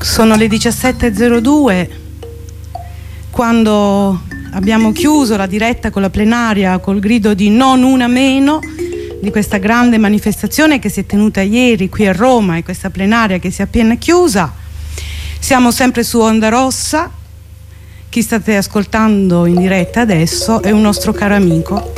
Sono le 17:02 quando abbiamo chiuso la diretta con la plenaria col grido di non una meno di questa grande manifestazione che si è tenuta ieri qui a Roma e questa plenaria che si è appena chiusa. Siamo sempre su Onda Rossa. Chi state ascoltando in diretta adesso è un nostro caro amico.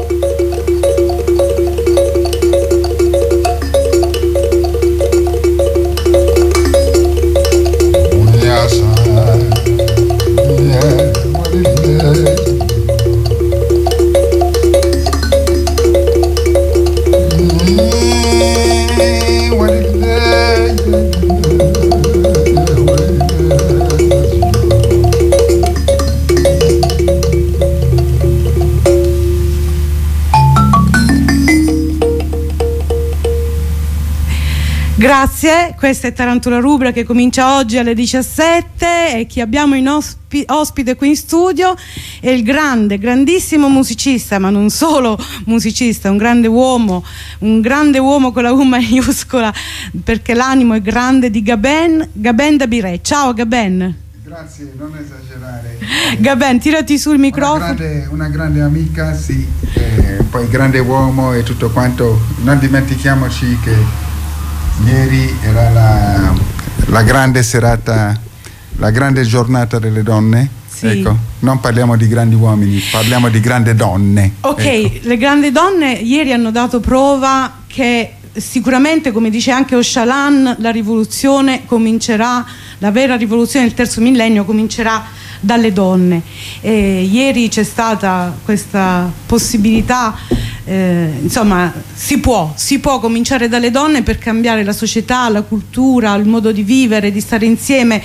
Grazie, questa è Tarantula Rubra che comincia oggi alle 17 e chi abbiamo in ospite qui in studio è il grandissimo musicista, ma non solo musicista, un grande uomo con la U maiuscola, perché l'animo è grande, di Gaben Dabiré. Ciao Gaben. Grazie, non esagerare. Gaben, tirati sul microfono. Una grande amica, sì, poi grande uomo e tutto quanto. Non dimentichiamoci che ieri era la grande serata, la grande giornata delle donne. Sì. Ecco, non parliamo di grandi uomini, parliamo di grandi donne. Ok, ecco. Le grandi donne ieri hanno dato prova che sicuramente, come dice anche Öcalan, la rivoluzione comincerà, la vera rivoluzione del terzo millennio comincerà dalle donne. Ieri c'è stata questa possibilità, insomma si può cominciare dalle donne per cambiare la società, la cultura, il modo di vivere, di stare insieme.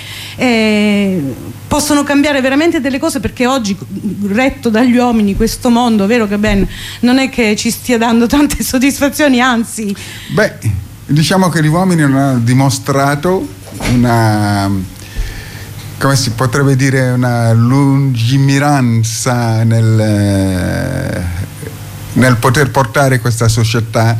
Possono cambiare veramente delle cose, perché oggi, retto dagli uomini, questo mondo, vero Gaben, non è che ci stia dando tante soddisfazioni, anzi. Beh, diciamo che gli uomini hanno dimostrato una, come si potrebbe dire, una lungimiranza nel poter portare questa società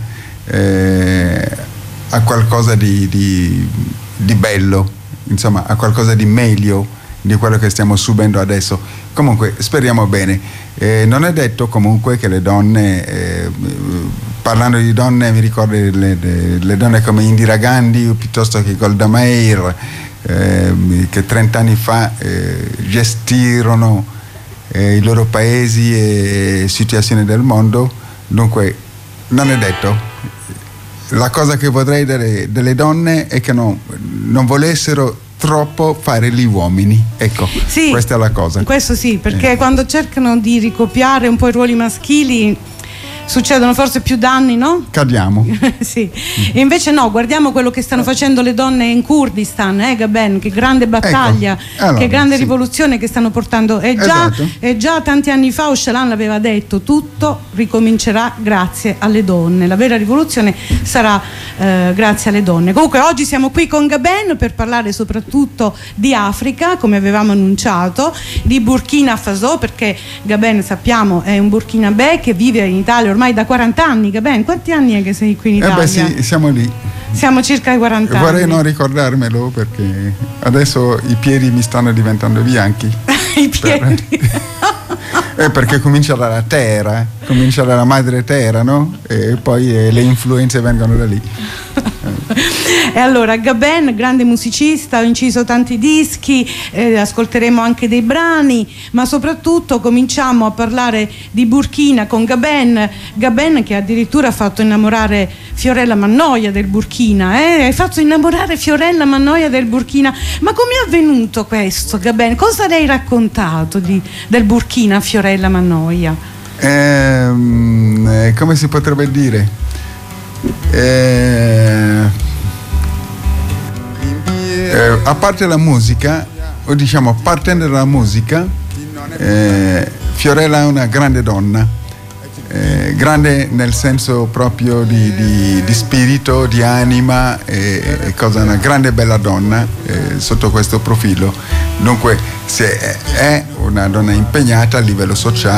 a qualcosa di bello, insomma, a qualcosa di meglio di quello che stiamo subendo adesso. Comunque speriamo bene. Non è detto comunque che le donne, parlando di donne mi ricordo le donne come Indira Gandhi piuttosto che Golda Meir, che 30 anni fa gestirono i loro paesi e situazioni del mondo. Dunque non è detto. La cosa che vorrei delle donne è che non volessero troppo fare gli uomini, ecco, sì, questa è la cosa. Questo sì, perché quando cercano di ricopiare un po' i ruoli maschili succedono forse più danni, no? Cadiamo. Sì. E invece no, guardiamo quello che stanno facendo le donne in Kurdistan, Gaben, che grande battaglia, ecco. Allora, che grande rivoluzione che stanno portando. E già tanti anni fa Öcalan l'aveva detto: tutto ricomincerà grazie alle donne, la vera rivoluzione sarà grazie alle donne. Comunque oggi siamo qui con Gaben per parlare soprattutto di Africa, come avevamo annunciato, di Burkina Faso, perché Gaben, sappiamo, è un burkinabè che vive in Italia ormai da 40 anni. Gaben, quanti anni è che sei qui in Italia? Beh sì, siamo lì. Siamo circa ai 40 anni. Vorrei non ricordarmelo perché adesso i piedi mi stanno diventando bianchi. I piedi? Perché comincia dalla terra, comincia dalla madre terra, no? E poi le influenze vengono da lì. E allora Gaben, grande musicista, ha inciso tanti dischi, ascolteremo anche dei brani, ma soprattutto cominciamo a parlare di Burkina con Gaben che addirittura ha fatto innamorare Fiorella Mannoia del Burkina. Hai fatto innamorare Fiorella Mannoia del Burkina, ma come è avvenuto questo, Gaben? Cosa le hai raccontato del Burkina a Fiorella Mannoia? Come si potrebbe dire? A parte la musica, o diciamo partendo dalla musica, Fiorella è una grande donna, grande nel senso proprio di spirito, di anima, una grande bella donna sotto questo profilo. Dunque è una donna impegnata a livello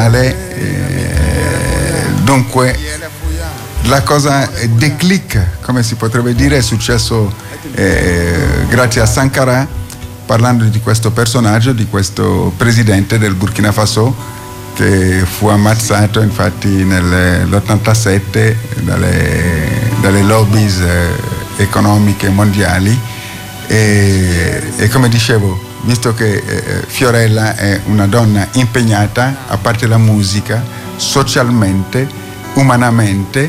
sociale, dunque la cosa declic, come si potrebbe dire, è successo grazie a Sankara, parlando di questo personaggio, di questo presidente del Burkina Faso che fu ammazzato infatti nell'87 dalle lobbies economiche mondiali e come dicevo, visto che Fiorella è una donna impegnata, a parte la musica, socialmente, umanamente,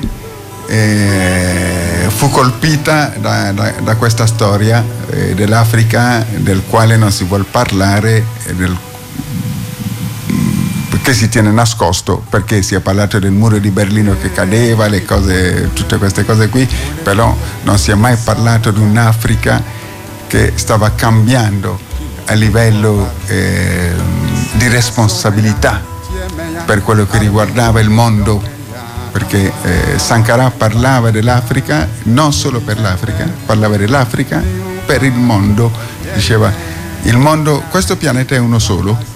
fu colpita da questa storia dell'Africa del quale non si vuol parlare, che si tiene nascosto, perché si è parlato del muro di Berlino che cadeva, le cose, tutte queste cose qui, però non si è mai parlato di un'Africa che stava cambiando a livello di responsabilità per quello che riguardava il mondo, perché Sankara parlava dell'Africa non solo per l'Africa, parlava dell'Africa per il mondo, diceva il mondo, questo pianeta è uno solo,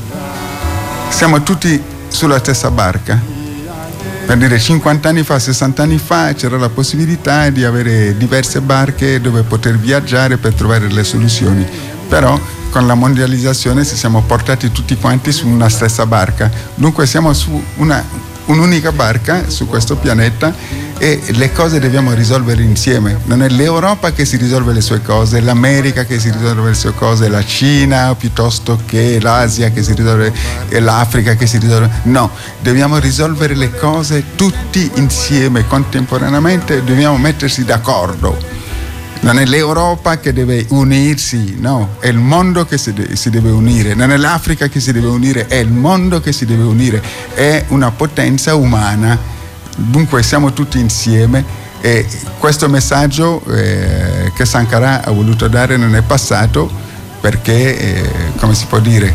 siamo tutti sulla stessa barca. Per dire 50 anni fa, 60 anni fa c'era la possibilità di avere diverse barche dove poter viaggiare per trovare le soluzioni, però con la mondializzazione ci siamo portati tutti quanti su una stessa barca, dunque siamo su un'unica barca su questo pianeta e le cose dobbiamo risolvere insieme. Non è l'Europa che si risolve le sue cose, l'America che si risolve le sue cose, la Cina piuttosto che l'Asia che si risolve, e l'Africa che si risolve. No, dobbiamo risolvere le cose tutti insieme, contemporaneamente, dobbiamo mettersi d'accordo. Non è l'Europa che deve unirsi, no, è il mondo che si deve unire, non è l'Africa che si deve unire, è il mondo che si deve unire, è una potenza umana, dunque siamo tutti insieme e questo messaggio che Sankara ha voluto dare non è passato perché, come si può dire,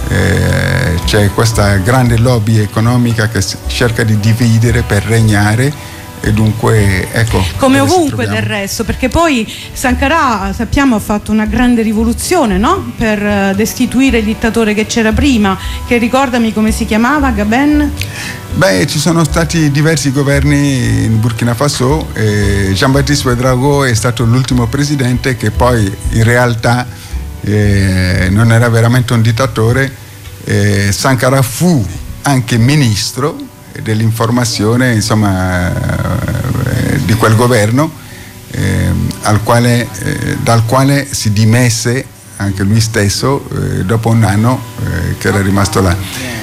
c'è questa grande lobby economica che cerca di dividere per regnare. E dunque, ecco, come ovunque del resto, perché poi Sankara, sappiamo, ha fatto una grande rivoluzione, no? Per destituire il dittatore che c'era prima, che ricordami come si chiamava, Gaben? Beh, ci sono stati diversi governi in Burkina Faso e Jean-Baptiste Ouédraogo è stato l'ultimo presidente che poi in realtà non era veramente un dittatore. Sankara fu anche ministro dell'informazione, insomma, di quel governo dal quale si dimesse anche lui stesso dopo un anno che era rimasto là.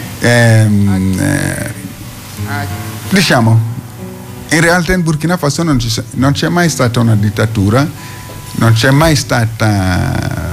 Diciamo, in realtà in Burkina Faso non c'è mai stata una dittatura, non c'è mai stata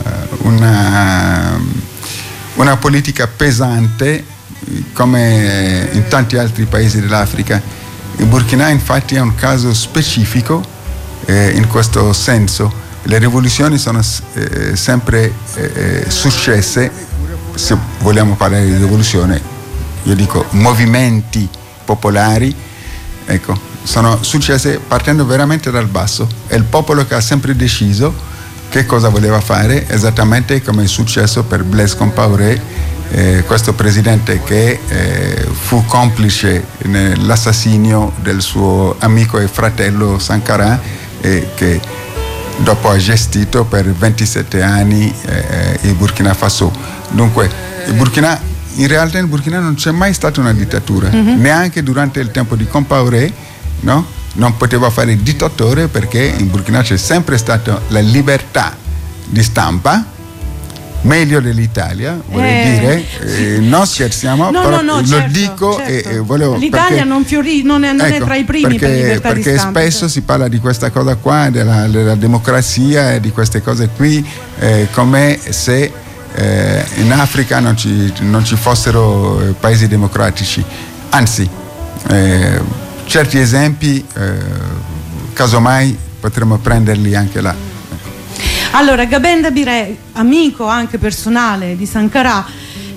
una politica pesante come in tanti altri paesi dell'Africa. Il Burkina infatti è un caso specifico in questo senso. Le rivoluzioni sono sempre successe, se vogliamo parlare di rivoluzione, io dico movimenti popolari, ecco, sono successe partendo veramente dal basso. È il popolo che ha sempre deciso che cosa voleva fare, esattamente come è successo per Blaise Compaoré, questo presidente che fu complice nell'assassinio del suo amico e fratello Sankara e che dopo ha gestito per 27 anni il Burkina Faso. Dunque in realtà in Burkina non c'è mai stata una dittatura, neanche durante il tempo di Compaoré, no? Non poteva fare il dittatore perché in Burkina c'è sempre stata la libertà di stampa, meglio dell'Italia, vorrei dire, non scherziamo, però no, lo certo, dico certo. E volevo... L'Italia non è tra i primi per libertà di stampa. Perché spesso si parla di questa cosa qua, della democrazia e di queste cose qui, come se in Africa non ci fossero paesi democratici. Anzi, certi esempi, casomai, potremmo prenderli anche là. Allora, Gaben Dabiré, amico anche personale di Sankara,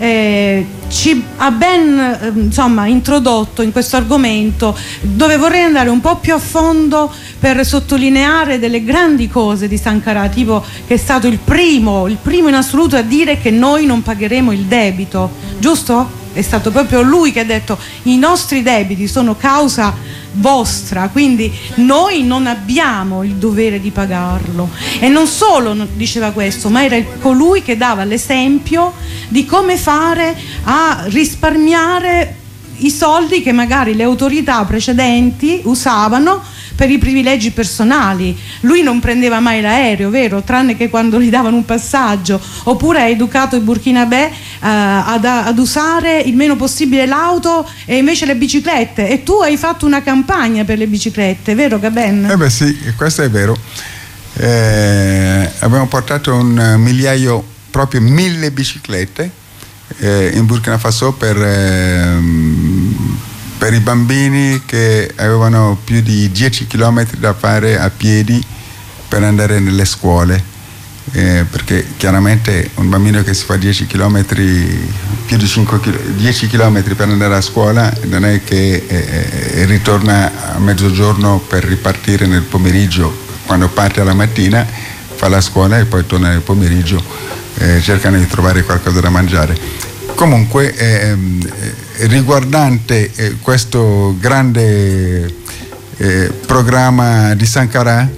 ci ha ben introdotto in questo argomento, dove vorrei andare un po' più a fondo per sottolineare delle grandi cose di Sankara, tipo che è stato il primo in assoluto a dire che noi non pagheremo il debito, giusto? È stato proprio lui che ha detto i nostri debiti sono causa vostra, quindi noi non abbiamo il dovere di pagarlo. E non solo diceva questo, ma era colui che dava l'esempio di come fare a risparmiare i soldi che magari le autorità precedenti usavano per i privilegi personali. Lui non prendeva mai l'aereo, vero? Tranne che quando gli davano un passaggio. Oppure ha educato i burkinabè ad usare il meno possibile l'auto e invece le biciclette. E tu hai fatto una campagna per le biciclette, vero Gaben? Beh sì, questo è vero. Abbiamo portato 1 migliaio, proprio 1000 biciclette in Burkina Faso per i bambini che avevano più di 10 chilometri da fare a piedi per andare nelle scuole, perché chiaramente un bambino che si fa 10 chilometri, più di 10 chilometri per andare a scuola, non è che ritorna a mezzogiorno per ripartire nel pomeriggio. Quando parte alla mattina fa la scuola e poi torna nel pomeriggio, cercano di trovare qualcosa da mangiare. Comunque riguardante questo grande programma di Sankara,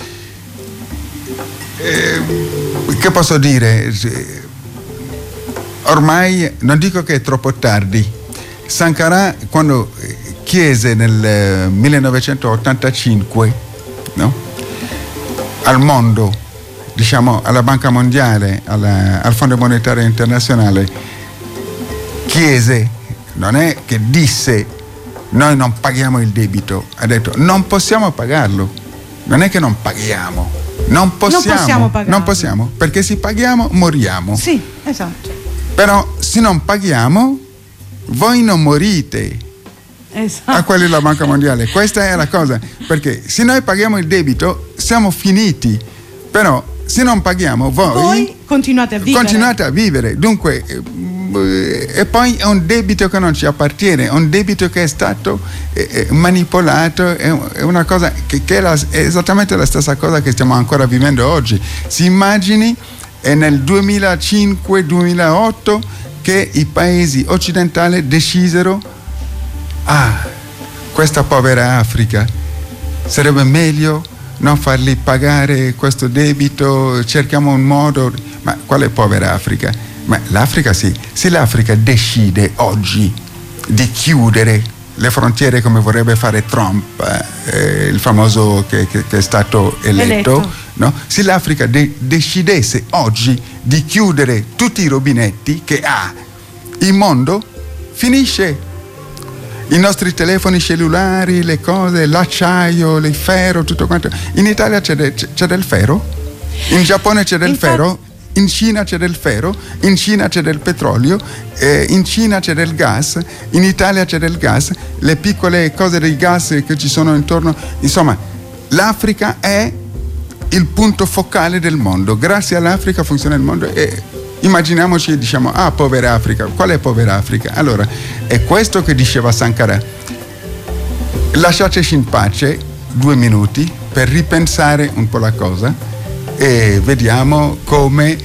che posso dire? Ormai non dico che è troppo tardi. Sankara, quando chiese nel 1985, no? Al mondo, diciamo alla Banca Mondiale, al Fondo Monetario Internazionale, chiese, non è che disse noi non paghiamo il debito, ha detto non possiamo pagarlo, non è che non paghiamo, non possiamo perché se paghiamo moriamo. Sì, esatto. Però se non paghiamo voi non morite. Esatto. A quelli della Banca Mondiale, questa è la cosa, perché se noi paghiamo il debito siamo finiti, però se non paghiamo voi continuate a vivere. Dunque e poi è un debito che non ci appartiene, è un debito che è stato manipolato, è una cosa che è esattamente la stessa cosa che stiamo ancora vivendo oggi. Si immagini, è nel 2005-2008 che i paesi occidentali decisero questa povera Africa sarebbe meglio non fargli pagare questo debito, cerchiamo un modo. Ma quale povera Africa? Ma l'Africa sì, se l'Africa decide oggi di chiudere le frontiere come vorrebbe fare Trump, il famoso che è stato eletto. No? Se l'Africa decidesse oggi di chiudere tutti i rubinetti che ha, il mondo finisce. I nostri telefoni cellulari, le cose, l'acciaio, il ferro, tutto quanto. In Italia c'è del ferro, in Giappone c'è del ferro, in Cina c'è del ferro, in Cina c'è del petrolio, in Cina c'è del gas, in Italia c'è del gas, le piccole cose dei gas che ci sono intorno. Insomma, l'Africa è il punto focale del mondo. Grazie all'Africa funziona il mondo. E immaginiamoci e diciamo, povera Africa. Qual è povera Africa? Allora, è questo che diceva Sankara. Lasciateci in pace 2 minuti per ripensare un po' la cosa e vediamo come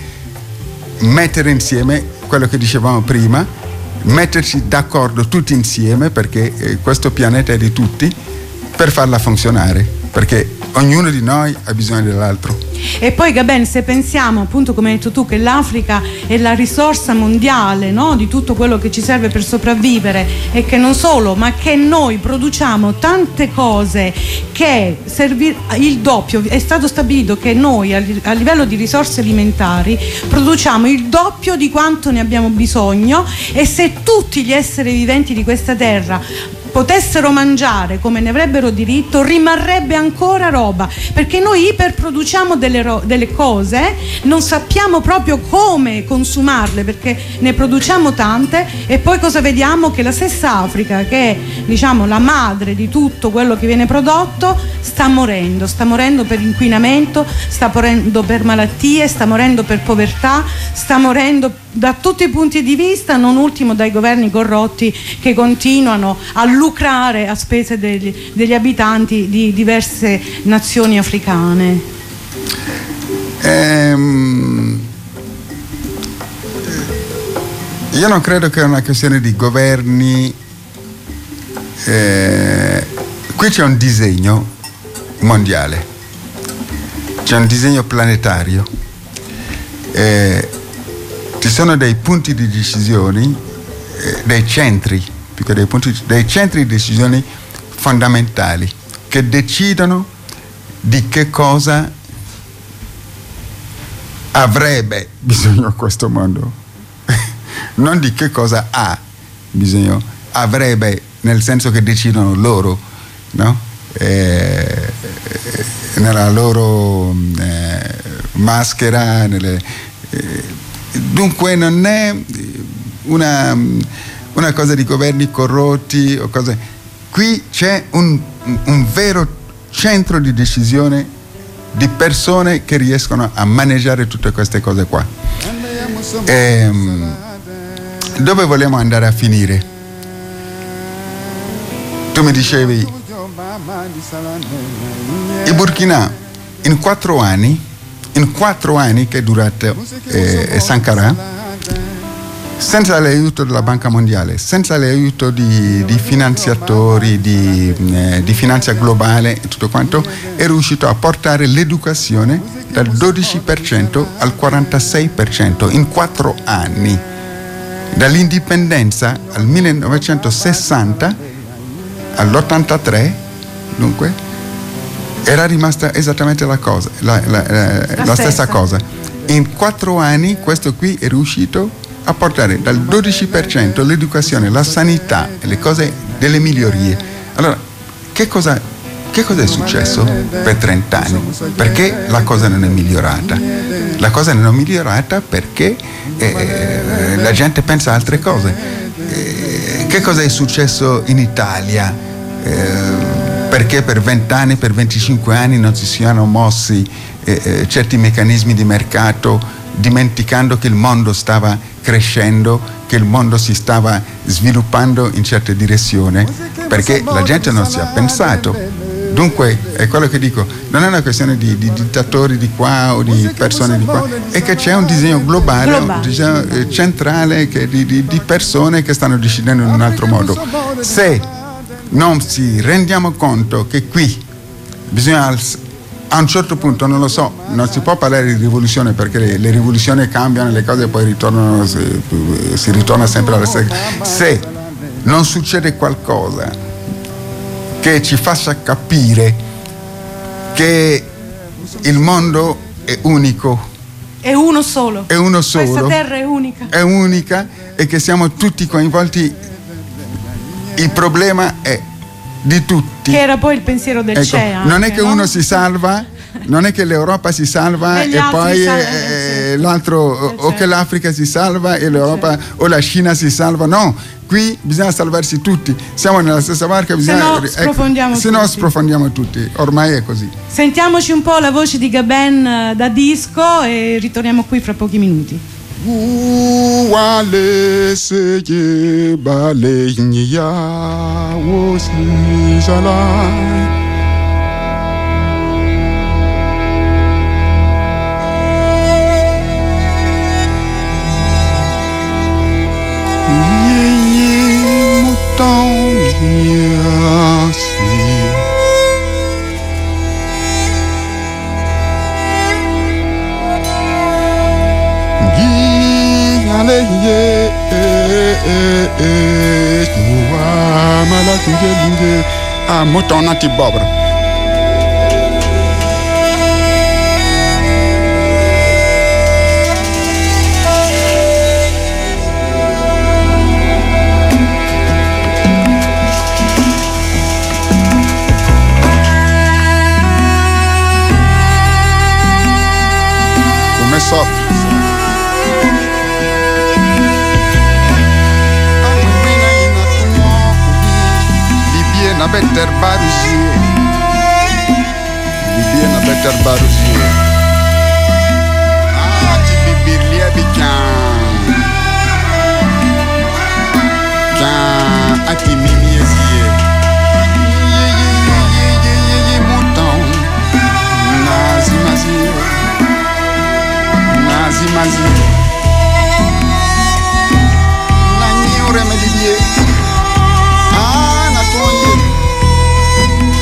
mettere insieme quello che dicevamo prima, metterci d'accordo tutti insieme, perché questo pianeta è di tutti, per farla funzionare, perché ognuno di noi ha bisogno dell'altro. E poi Gaben, se pensiamo appunto, come hai detto tu, che l'Africa è la risorsa mondiale, no? Di tutto quello che ci serve per sopravvivere, e che non solo, ma che noi produciamo tante cose che il doppio, è stato stabilito che noi a livello di risorse alimentari produciamo il doppio di quanto ne abbiamo bisogno, e se tutti gli esseri viventi di questa terra potessero mangiare come ne avrebbero diritto, rimarrebbe ancora roba, perché noi iperproduciamo delle cose, non sappiamo proprio come consumarle perché ne produciamo tante, e poi cosa vediamo? Che la stessa Africa, che è, diciamo, la madre di tutto quello che viene prodotto, sta morendo per inquinamento, sta morendo per malattie, sta morendo per povertà, sta morendo da tutti i punti di vista, non ultimo dai governi corrotti che continuano a lucrare a spese degli abitanti di diverse nazioni africane. Io non credo che è una questione di governi qui c'è un disegno mondiale, c'è un disegno planetario, ci sono dei punti di decisione, dei centri di decisione fondamentali che decidono di che cosa avrebbe bisogno questo mondo, non di che cosa ha bisogno, avrebbe, nel senso che decidono loro, no? Nella loro maschera, dunque non è una cosa di governi corrotti o cose. Qui c'è un vero centro di decisione di persone che riescono a maneggiare tutte queste cose qua. Dove vogliamo andare a finire? Tu mi dicevi, il Burkina in 4 anni che è durato Sankara, senza l'aiuto della Banca Mondiale, senza l'aiuto di finanziatori, di finanza globale e tutto quanto, è riuscito a portare l'educazione dal 12% al 46% in 4 anni. Dall'indipendenza al 1960 all'83, dunque, era rimasta esattamente la stessa cosa. In 4 anni questo qui è riuscito a portare dal 12% l'educazione, la sanità e le cose delle migliorie. Allora, che cosa è successo per 30 anni? Perché la cosa non è migliorata? La cosa non è migliorata perché la gente pensa a altre cose. Che cosa è successo in Italia? Perché per 20 anni, per 25 anni non si siano mossi certi meccanismi di mercato, dimenticando che il mondo stava crescendo, che il mondo si stava sviluppando in certe direzioni, perché la gente non si è pensato. Dunque è quello che dico, non è una questione di dittatori di qua o di persone di qua, è che c'è un disegno globale. Un disegno centrale di persone che stanno decidendo in un altro modo. Se non si rendiamo conto che qui bisogna, a un certo punto, non lo so, non si può parlare di rivoluzione perché le rivoluzioni cambiano, le cose poi ritornano, si ritorna sempre alla stessa. Se non succede qualcosa che ci faccia capire che il mondo è unico, è uno solo, questa terra è unica e che siamo tutti coinvolti, il problema è di tutti. Che era poi il pensiero del CEA. Non è che uno si salva, non è che l'Europa si salva e poi l'altro, o che l'Africa si salva e l'Europa o la Cina si salva. No, qui bisogna salvarsi tutti. Siamo nella stessa barca, se no sprofondiamo tutti. Ormai è così. Sentiamoci un po' la voce di Gaben da disco e ritorniamo qui fra pochi minuti. Wale seye bale nya wosi jala ye mouton yasi mouton nati bobre. Come so. Na better baruzie, Libye na better baruzie. Ti bibirlia can ati mimiezie. Ye mouton nazi na nyure me Libye.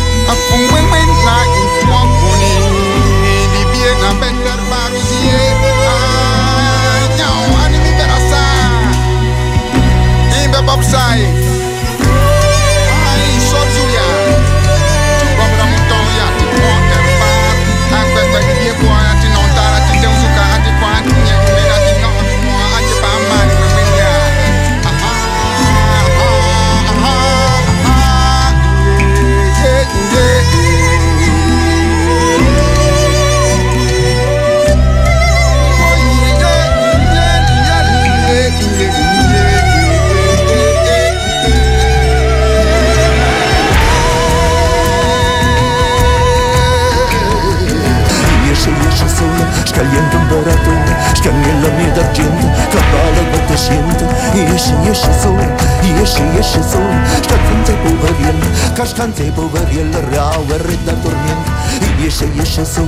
也是走，也是走，这风在不和人，可是看在不和人了，让我人在dormir，也是走。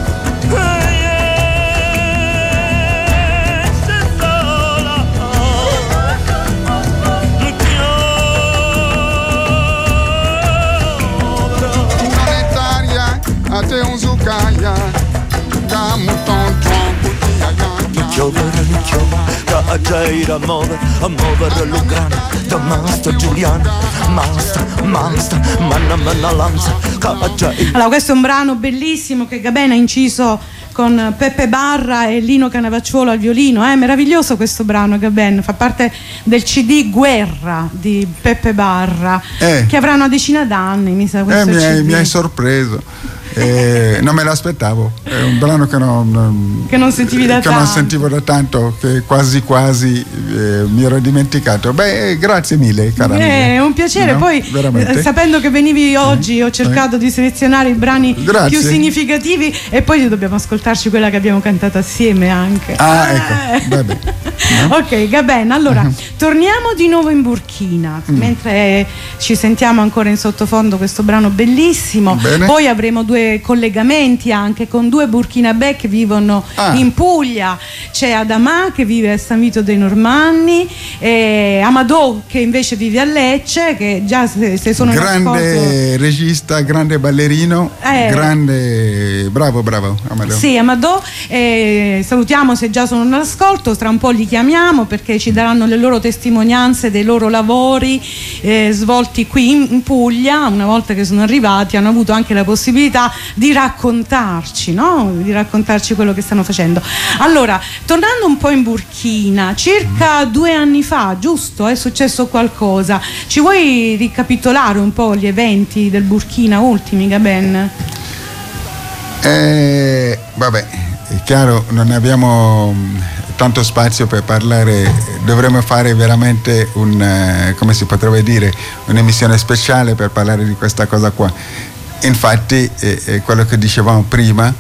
Até um zucaia, dá-me tão tronco de aia. Chiovere, da Ageira a muovere lo grano, da Master Giuliano, Master, manna lanza, Allora, questo è un brano bellissimo che Gaben ha inciso con Peppe Barra e Lino Canavacciuolo al violino. È meraviglioso questo brano, Gaben, fa parte del CD Guerra di Peppe Barra, che avrà una decina d'anni, mi sa, questo CD. Mi hai sorpreso. Non me l'aspettavo, è un brano che non sentivi da tanto. Non sentivo da tanto, che quasi mi ero dimenticato. Beh, grazie mille, cara amica. È un piacere, no? Poi sapendo che venivi oggi ho cercato di selezionare i brani più significativi e poi dobbiamo ascoltarci quella che abbiamo cantato assieme anche. Ecco, vabbè. No? Ok, Gaben, allora torniamo di nuovo in Burkina mentre ci sentiamo ancora in sottofondo questo brano bellissimo. Bene. Poi avremo 2 collegamenti anche con 2 burkinabè che vivono in Puglia. C'è Adama che vive a San Vito dei Normanni e Amadou che invece vive a Lecce, che già se sono grande regista, grande ballerino, grande bravo Amadou. Sì, Amadou, salutiamo se già sono all'ascolto, tra un po' li chiamiamo perché ci daranno le loro testimonianze dei loro lavori svolti qui in Puglia. Una volta che sono arrivati hanno avuto anche la possibilità di raccontarci, no? Di raccontarci quello che stanno facendo. Allora, tornando un po' in Burkina, circa 2 anni fa, giusto? È successo qualcosa. Ci vuoi ricapitolare un po' gli eventi del Burkina ultimi, Gaben? Vabbè, è chiaro, non abbiamo tanto spazio per parlare, dovremmo fare veramente come si potrebbe dire, un'emissione speciale per parlare di questa cosa qua. Infatti quello che dicevamo prima,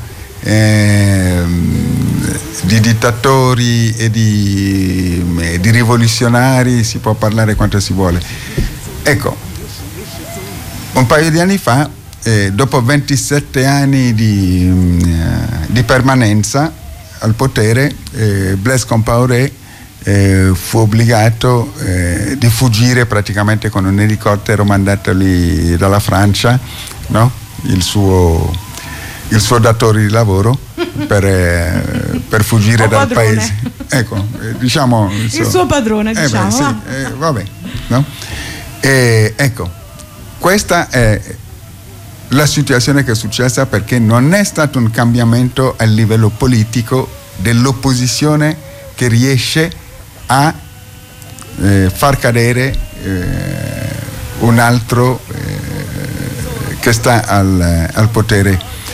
di dittatori e di rivoluzionari si può parlare quanto si vuole. Ecco, un paio di anni fa, dopo 27 anni di permanenza al potere, Blaise Compaoré fu obbligato di fuggire praticamente con un elicottero mandato lì dalla Francia, no? Il suo datore di lavoro per fuggire dal padrone. paese. Ecco, diciamo il suo padrone, diciamo. Sì, vabbè, no? Ecco, questa è la situazione che è successa perché non è stato un cambiamento a livello politico dell'opposizione che riesce a far cadere un altro che sta al potere.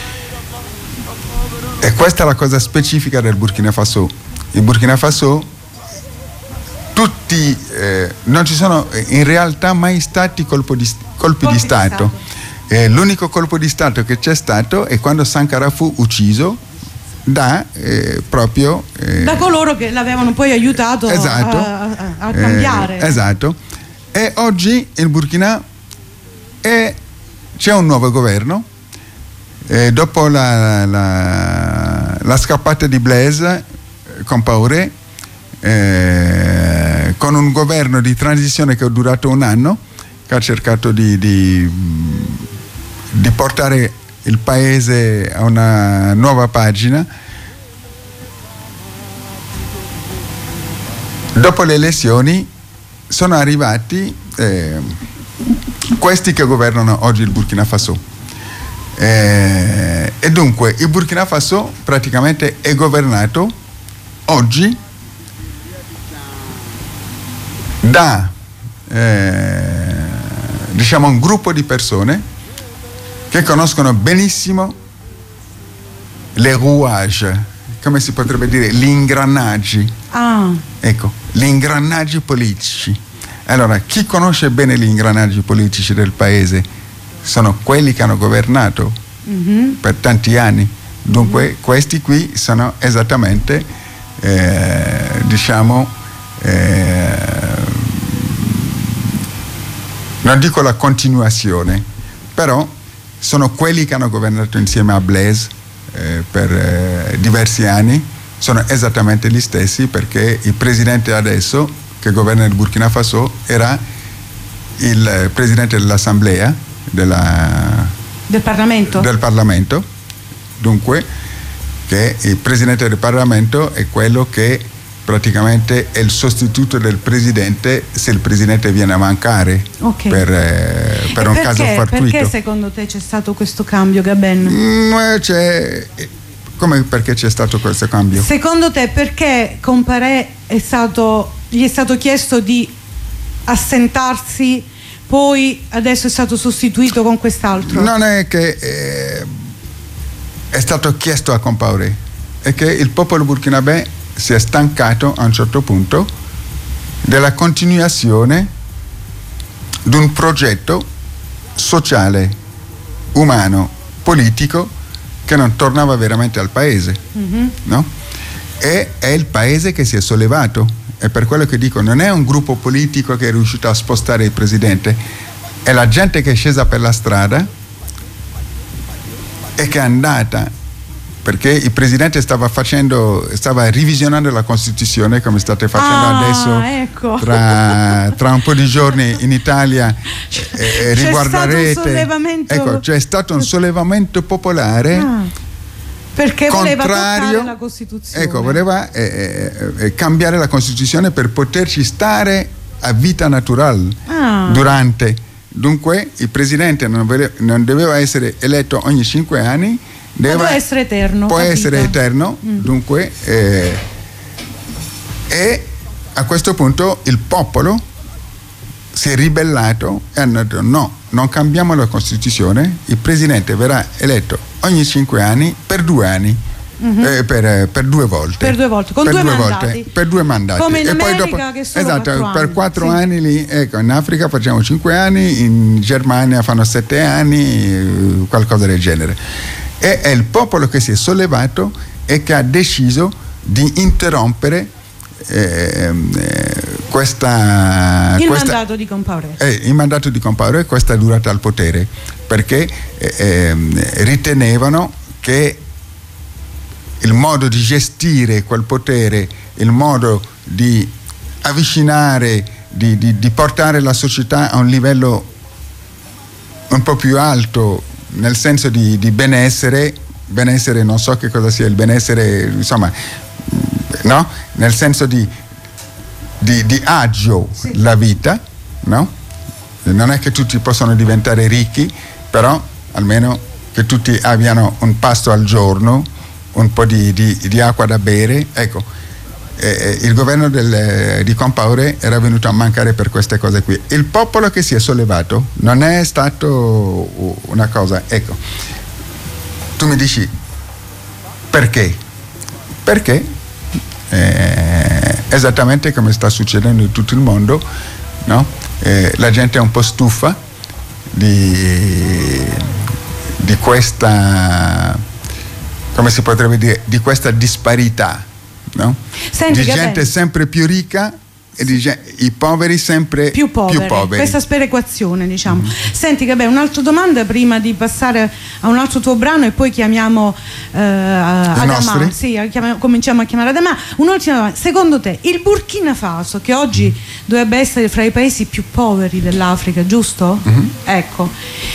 E questa è la cosa specifica del Burkina Faso. Il Burkina Faso non ci sono in realtà mai stati colpi di Stato. L'unico colpo di Stato che c'è stato è quando Sankara fu ucciso da coloro che l'avevano poi aiutato a cambiare. Esatto. E oggi in Burkina c'è un nuovo governo. Dopo la scappata di Blaise Compaoré, con un governo di transizione che è durato 1 anno, che ha cercato di portare il paese a una nuova pagina. Dopo le elezioni sono arrivati questi che governano oggi il Burkina Faso. E dunque il Burkina Faso praticamente è governato oggi da diciamo un gruppo di persone che conoscono benissimo le rouage, come si potrebbe dire, gli ingranaggi. Ecco, gli ingranaggi politici. Allora, chi conosce bene gli ingranaggi politici del paese sono quelli che hanno governato per tanti anni. Dunque questi qui sono esattamente non dico la continuazione, però sono quelli che hanno governato insieme a Blaise per diversi anni, sono esattamente gli stessi, perché il presidente adesso che governa il Burkina Faso era il presidente dell'assemblea del Parlamento, dunque che il presidente del Parlamento è quello che praticamente è il sostituto del presidente se il presidente viene a mancare, okay, per un caso fortuito. Perché secondo te c'è stato questo cambio, Gaben? Come perché c'è stato questo cambio? Secondo te perché Compaoré gli è stato chiesto di assentarsi, poi adesso è stato sostituito con quest'altro? Non è che è stato chiesto a Compaoré, è che il popolo burkinabè si è stancato a un certo punto della continuazione di un progetto sociale, umano, politico che non tornava veramente al paese, no? E è il paese che si è sollevato, è per quello che dico, non è un gruppo politico che è riuscito a spostare il presidente, è la gente che è scesa per la strada e che è andata, perché il presidente stava revisionando la Costituzione, come state facendo adesso, ecco, tra un po' di giorni in Italia, riguarderete. Ecco, c'è stato un sollevamento popolare perché voleva toccare la Costituzione. Ecco, voleva cambiare la Costituzione per poterci stare a vita naturale durante. Dunque il presidente non doveva essere eletto ogni 5 anni, deve essere eterno. Può essere eterno, dunque, e a questo punto il popolo si è ribellato e hanno detto no, non cambiamo la Costituzione, il presidente verrà eletto ogni 5 anni per 2 anni. Per 2 volte. Per 2 volte, con 2 mandati. Per 2 mandati. Come in e America, poi dopo, che sono esatto, 4 per anni. 4 anni lì, ecco, in Africa facciamo 5 anni, in Germania fanno 7 anni, qualcosa del genere. E è il popolo che si è sollevato e che ha deciso di interrompere il mandato di Compaoré. Il mandato di Compaoré, questa durata al potere, perché ritenevano che il modo di gestire quel potere, il modo di avvicinare, di portare la società a un livello un po' più alto, nel senso di benessere, non so che cosa sia il benessere, insomma, no? Nel senso di agio la vita, no? Non è che tutti possono diventare ricchi, però almeno che tutti abbiano un pasto al giorno, un po' di acqua da bere, ecco. Il governo di Compaoré era venuto a mancare per queste cose qui. Il popolo che si è sollevato non è stato una cosa, ecco. Tu mi dici perché? Perché esattamente come sta succedendo in tutto il mondo, no? La gente è un po' stufa di questa, come si potrebbe dire, di questa disparità, no? Senti, di gente sempre più ricca e i poveri sempre più poveri. Questa sperequazione, diciamo. Senti, Gaben, un'altra domanda prima di passare a un altro tuo brano e poi chiamiamo Adama. Sì, cominciamo a chiamare Adama. Un'ultima domanda. Secondo te il Burkina Faso, che oggi dovrebbe essere fra i paesi più poveri dell'Africa, giusto? Ecco.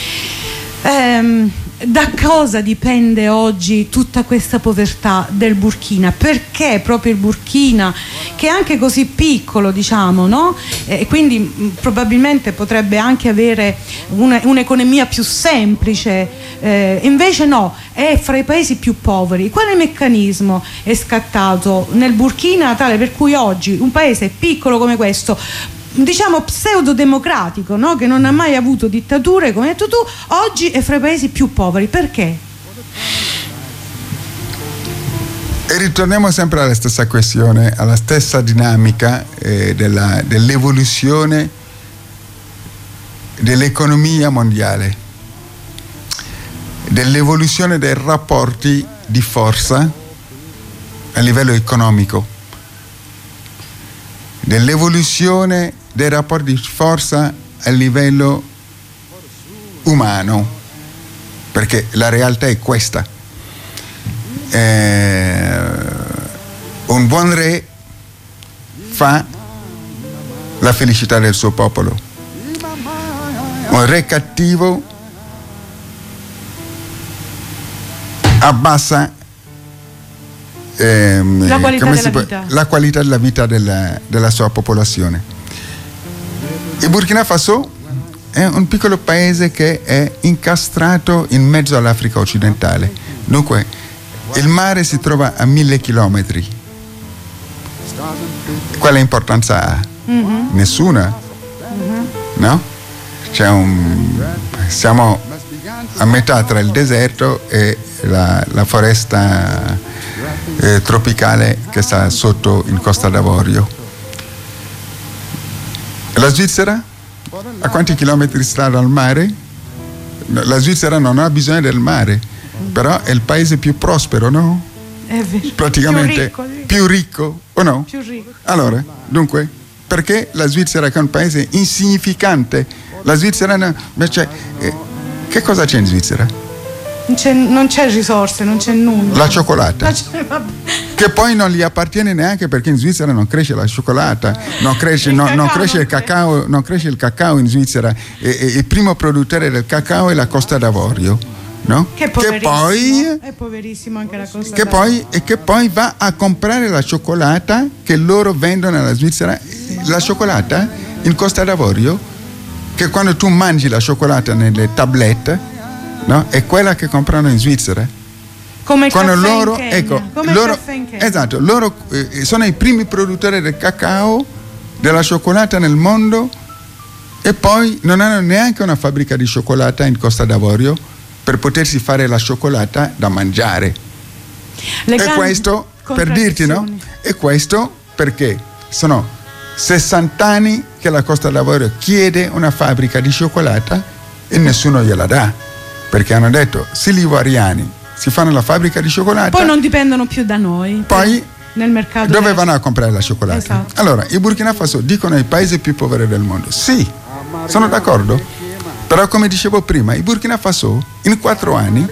Da cosa dipende oggi tutta questa povertà del Burkina? Perché proprio il Burkina, che è anche così piccolo, diciamo, no? E quindi probabilmente potrebbe anche avere un'economia più semplice, invece no, è fra i paesi più poveri. Quale meccanismo è scattato nel Burkina tale per cui oggi un paese piccolo come questo, diciamo pseudo-democratico, no? Che non ha mai avuto dittature, come hai detto tu, oggi è fra i paesi più poveri? Perché? E ritorniamo sempre alla stessa questione, alla stessa dinamica dell'evoluzione dell'economia mondiale, dell'evoluzione dei rapporti di forza a livello economico, dell'evoluzione dei rapporti di forza a livello umano, perché la realtà è questa. Un buon re fa la felicità del suo popolo. Un re cattivo abbassa la qualità della vita della sua popolazione. Il Burkina Faso è un piccolo paese che è incastrato in mezzo all'Africa occidentale. Dunque, il mare si trova a 1000 chilometri. Quale importanza ha? Nessuna. No? Siamo a metà tra il deserto e la foresta tropicale che sta sotto in Costa d'Avorio. La Svizzera? A quanti chilometri sta dal mare? La Svizzera non ha bisogno del mare, però è il paese più prospero, no? È vero. Praticamente più ricco, o no? Più ricco. Allora, dunque, perché la Svizzera, che è un paese insignificante, la Svizzera che cosa c'è in Svizzera? Non c'è risorse, non c'è nulla. La cioccolata. Che poi non gli appartiene neanche, perché in Svizzera non cresce la cioccolata, non cresce il cacao, non cresce il cacao in Svizzera. Il primo produttore del cacao è la Costa d'Avorio, no? Che poi è poverissimo anche la Costa d'Avorio. Che poi va a comprare la cioccolata che loro vendono alla Svizzera. La cioccolata in Costa d'Avorio, che quando tu mangi la cioccolata nelle tablette, no? È quella che comprano in Svizzera. Come il quando caffè loro, in Kenya. ecco, Come loro, il caffè in Kenya. esatto, loro sono i primi produttori del cacao, della cioccolata nel mondo, e poi non hanno neanche una fabbrica di cioccolata in Costa d'Avorio per potersi fare la cioccolata da mangiare. E questo, per dirti, no? E questo perché sono 60 anni che la Costa d'Avorio chiede una fabbrica di cioccolata e nessuno gliela dà, perché hanno detto: se gli ivoriani si fanno la fabbrica di cioccolata, poi non dipendono più da noi. Poi nel mercato dove vanno a comprare la cioccolata? Esatto. Allora, il Burkina Faso dicono il paese più povero del mondo. Sì, sono d'accordo, però come dicevo prima, il Burkina Faso in 4 anni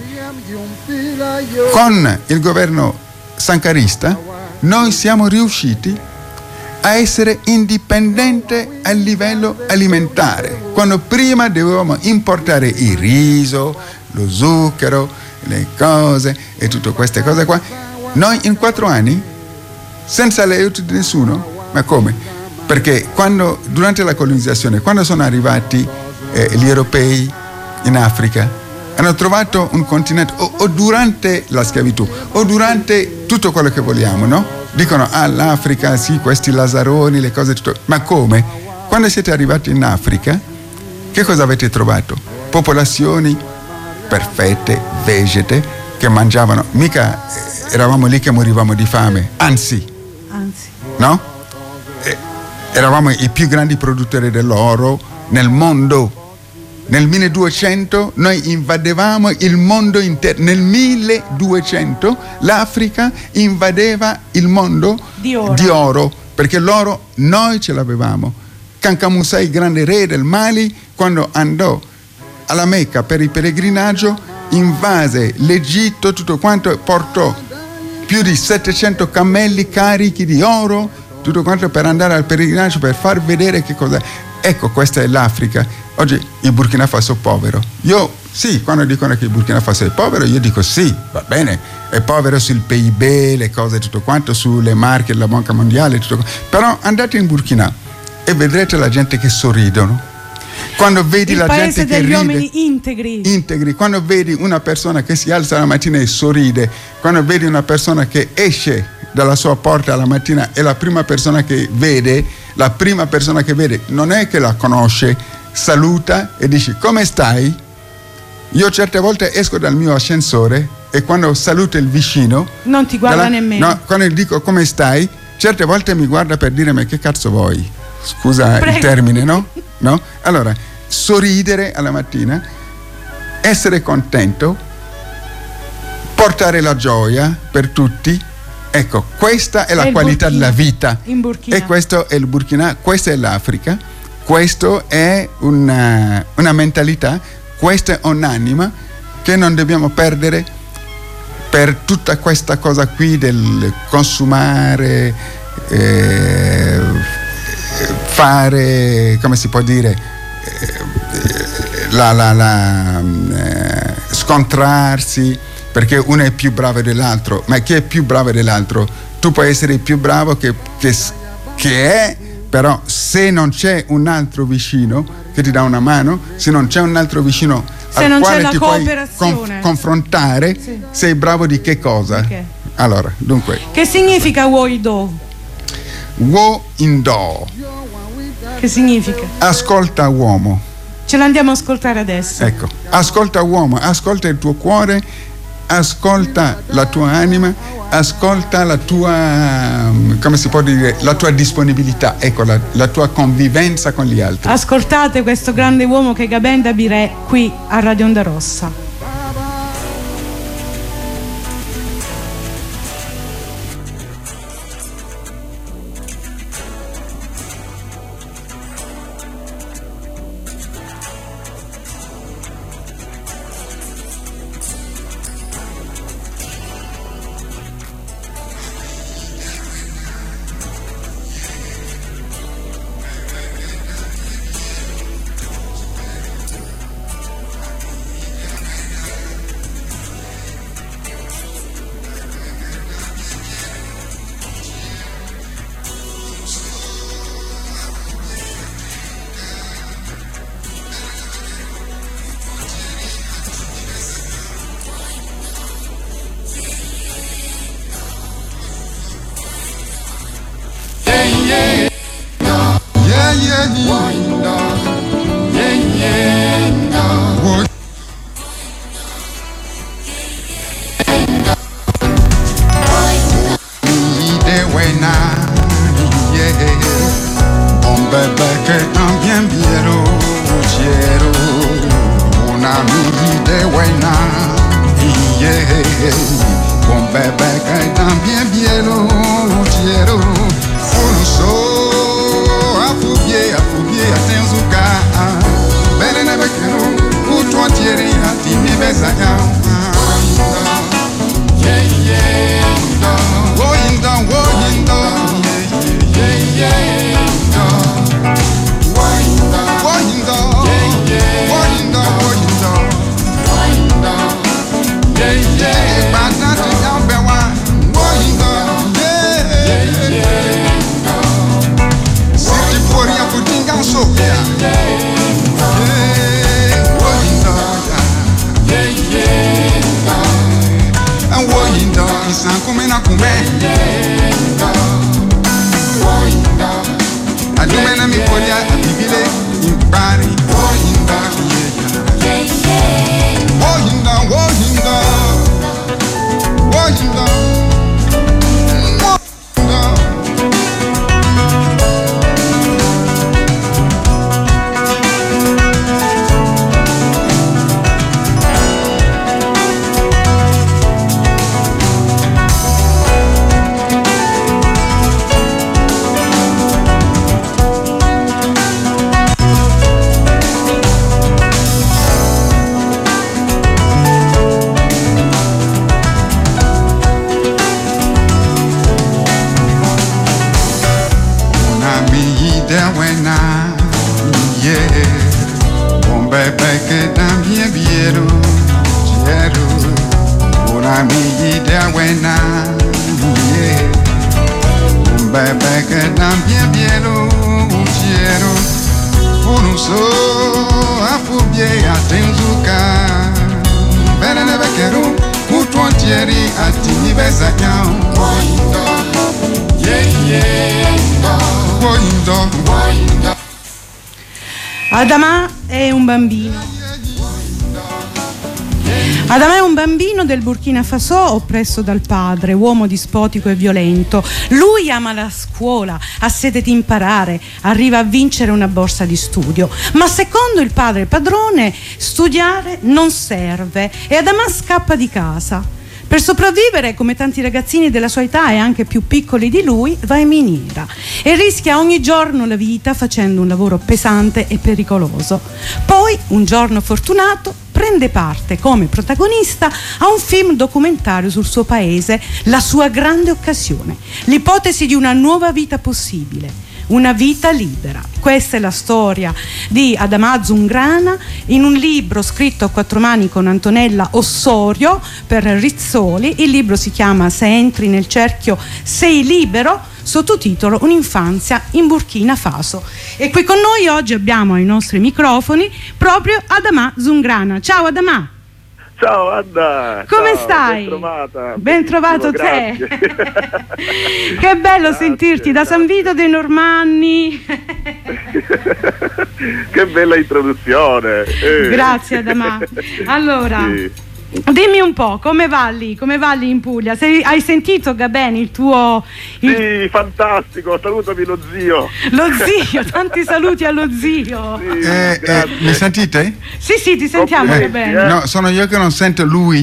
con il governo sankarista noi siamo riusciti a essere indipendente a livello alimentare, quando prima dovevamo importare il riso, lo zucchero, le cose e tutte queste cose qua. Noi in 4 anni, senza l'aiuto di nessuno. Ma come? Perché durante la colonizzazione, quando sono arrivati gli europei in Africa, hanno trovato un continente, o durante la schiavitù, o durante tutto quello che vogliamo, no? Dicono: l'Africa, sì, questi Lazzaroni, le cose tutto. Ma come? Quando siete arrivati in Africa, che cosa avete trovato? Popolazioni perfette, vegete, che mangiavano. Mica eravamo lì che morivamo di fame, anzi. No? Eravamo i più grandi produttori dell'oro nel mondo. Nel 1200 noi invadevamo il mondo intero. Nel 1200 l'Africa invadeva il mondo di oro, perché l'oro noi ce l'avevamo. Kanka Moussa, il grande re del Mali, quando andò alla Mecca per il pellegrinaggio, invase l'Egitto, tutto quanto, portò più di 700 cammelli carichi di oro, tutto quanto per andare al pellegrinaggio, per far vedere che cosa. Ecco, questa è l'Africa. Oggi il Burkina Faso è povero. Quando dicono che il Burkina Faso è povero, io dico sì, va bene, è povero sul PIB, le cose, tutto quanto, sulle marche della Banca Mondiale, tutto. Però andate in Burkina e vedrete la gente che sorridono. Quando vedi la gente che ride, uomini integri, quando vedi una persona che si alza la mattina e sorride, quando vedi una persona che esce dalla sua porta la mattina e la prima persona che vede non è che la conosce, saluta e dici: come stai? Io certe volte esco dal mio ascensore e quando saluto il vicino non ti guarda nemmeno. No, quando gli dico come stai, certe volte mi guarda per dire: ma che cazzo vuoi? Scusa il termine, no? Allora, sorridere alla mattina, essere contento, portare la gioia per tutti. Ecco, questa è la qualità della vita. In Burkina. E questo è il Burkina, questa è l'Africa. Questo è una mentalità, questa è un'anima che non dobbiamo perdere per tutta questa cosa qui del consumare, fare, come si può dire, scontrarsi perché uno è più bravo dell'altro. Ma chi è più bravo dell'altro? Tu puoi essere più bravo che è, però se non c'è un altro vicino che ti dà una mano, se non c'è un altro vicino al quale ti puoi confrontare, sì. Sei bravo di che cosa? Okay. Allora, dunque, che significa Wo Indo? Wo Indo. Che significa? Ascolta uomo. Ce l'andiamo a ascoltare adesso. Ecco, ascolta uomo, ascolta il tuo cuore, ascolta la tua anima, ascolta la tua, come si può dire, la tua disponibilità, ecco, la tua convivenza con gli altri. Ascoltate questo grande uomo che è Gaben Dabiré qui a Radio Onda Rossa. Adama è un bambino. Adama è un bambino del Burkina Faso oppresso dal padre, uomo dispotico e violento. Lui ama la scuola, ha sete di imparare, arriva a vincere una borsa di studio. Ma secondo il padre padrone studiare non serve e Adama scappa di casa. Per sopravvivere, come tanti ragazzini della sua età e anche più piccoli di lui, va in miniera e rischia ogni giorno la vita facendo un lavoro pesante e pericoloso. Poi, un giorno fortunato, prende parte come protagonista a un film documentario sul suo paese, la sua grande occasione, l'ipotesi di una nuova vita possibile. Una vita libera. Questa è la storia di Adamà Zungrana in un libro scritto a 4 mani con Antonella Ossorio per Rizzoli. Il libro si chiama Se entri nel cerchio sei libero, sottotitolo Un'infanzia in Burkina Faso. E qui con noi oggi abbiamo ai nostri microfoni proprio Adamà Zungrana. Ciao Adamà! Ciao Anna! Come ciao, stai? Ben trovata! Ben trovato te! Che bello grazie, sentirti da San Vito dei Normanni! Che bella introduzione! Grazie Adamà! Allora, sì. Dimmi un po', come va lì in Puglia? Hai sentito Gabeni il tuo... Sì, fantastico, salutami lo zio! Lo zio, tanti saluti allo zio! Sì, mi sentite? Sì, ti sentiamo Gabeni. No, sono io che non sento lui.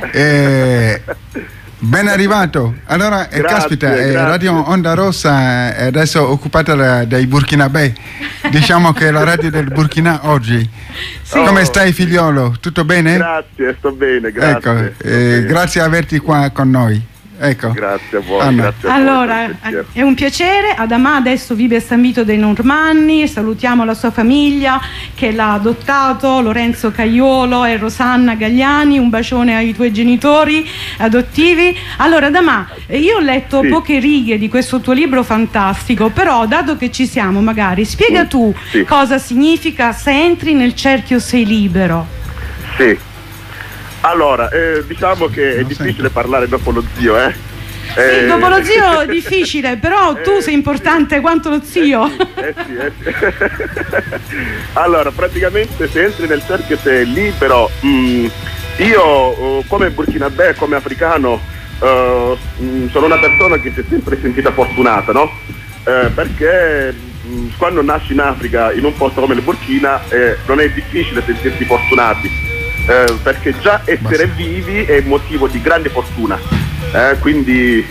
Ben arrivato. Allora, grazie, caspita, grazie. Radio Onda Rossa è adesso occupata dai burkinabè. Diciamo che è la radio del Burkina oggi. Sì. Come stai figliolo? Tutto bene? Grazie, sto bene, grazie. Ecco, sto bene. Grazie di averti qua con noi. Ecco. Grazie a voi, Anna. grazie a allora, voi. È un piacere. Adamà adesso vive a San Vito dei Normanni. Salutiamo la sua famiglia che l'ha adottato, Lorenzo Caiolo e Rosanna Gagliani. Un bacione ai tuoi genitori adottivi. Allora Adamà, io ho letto poche righe di questo tuo libro fantastico, però dato che ci siamo, magari spiega tu cosa significa Se entri nel cerchio sei libero. Sì. Allora, diciamo che è difficile parlare dopo lo zio, Sì, dopo lo zio è difficile, però tu sei importante quanto lo zio. Sì. Allora, praticamente se entri nel cerchio sei libero. Io, come burkinabè, come africano, sono una persona che si è sempre sentita fortunata, no? Perché quando nasci in Africa, in un posto come il Burkina, non è difficile sentirsi fortunati. Perché già essere vivi è motivo di grande fortuna, quindi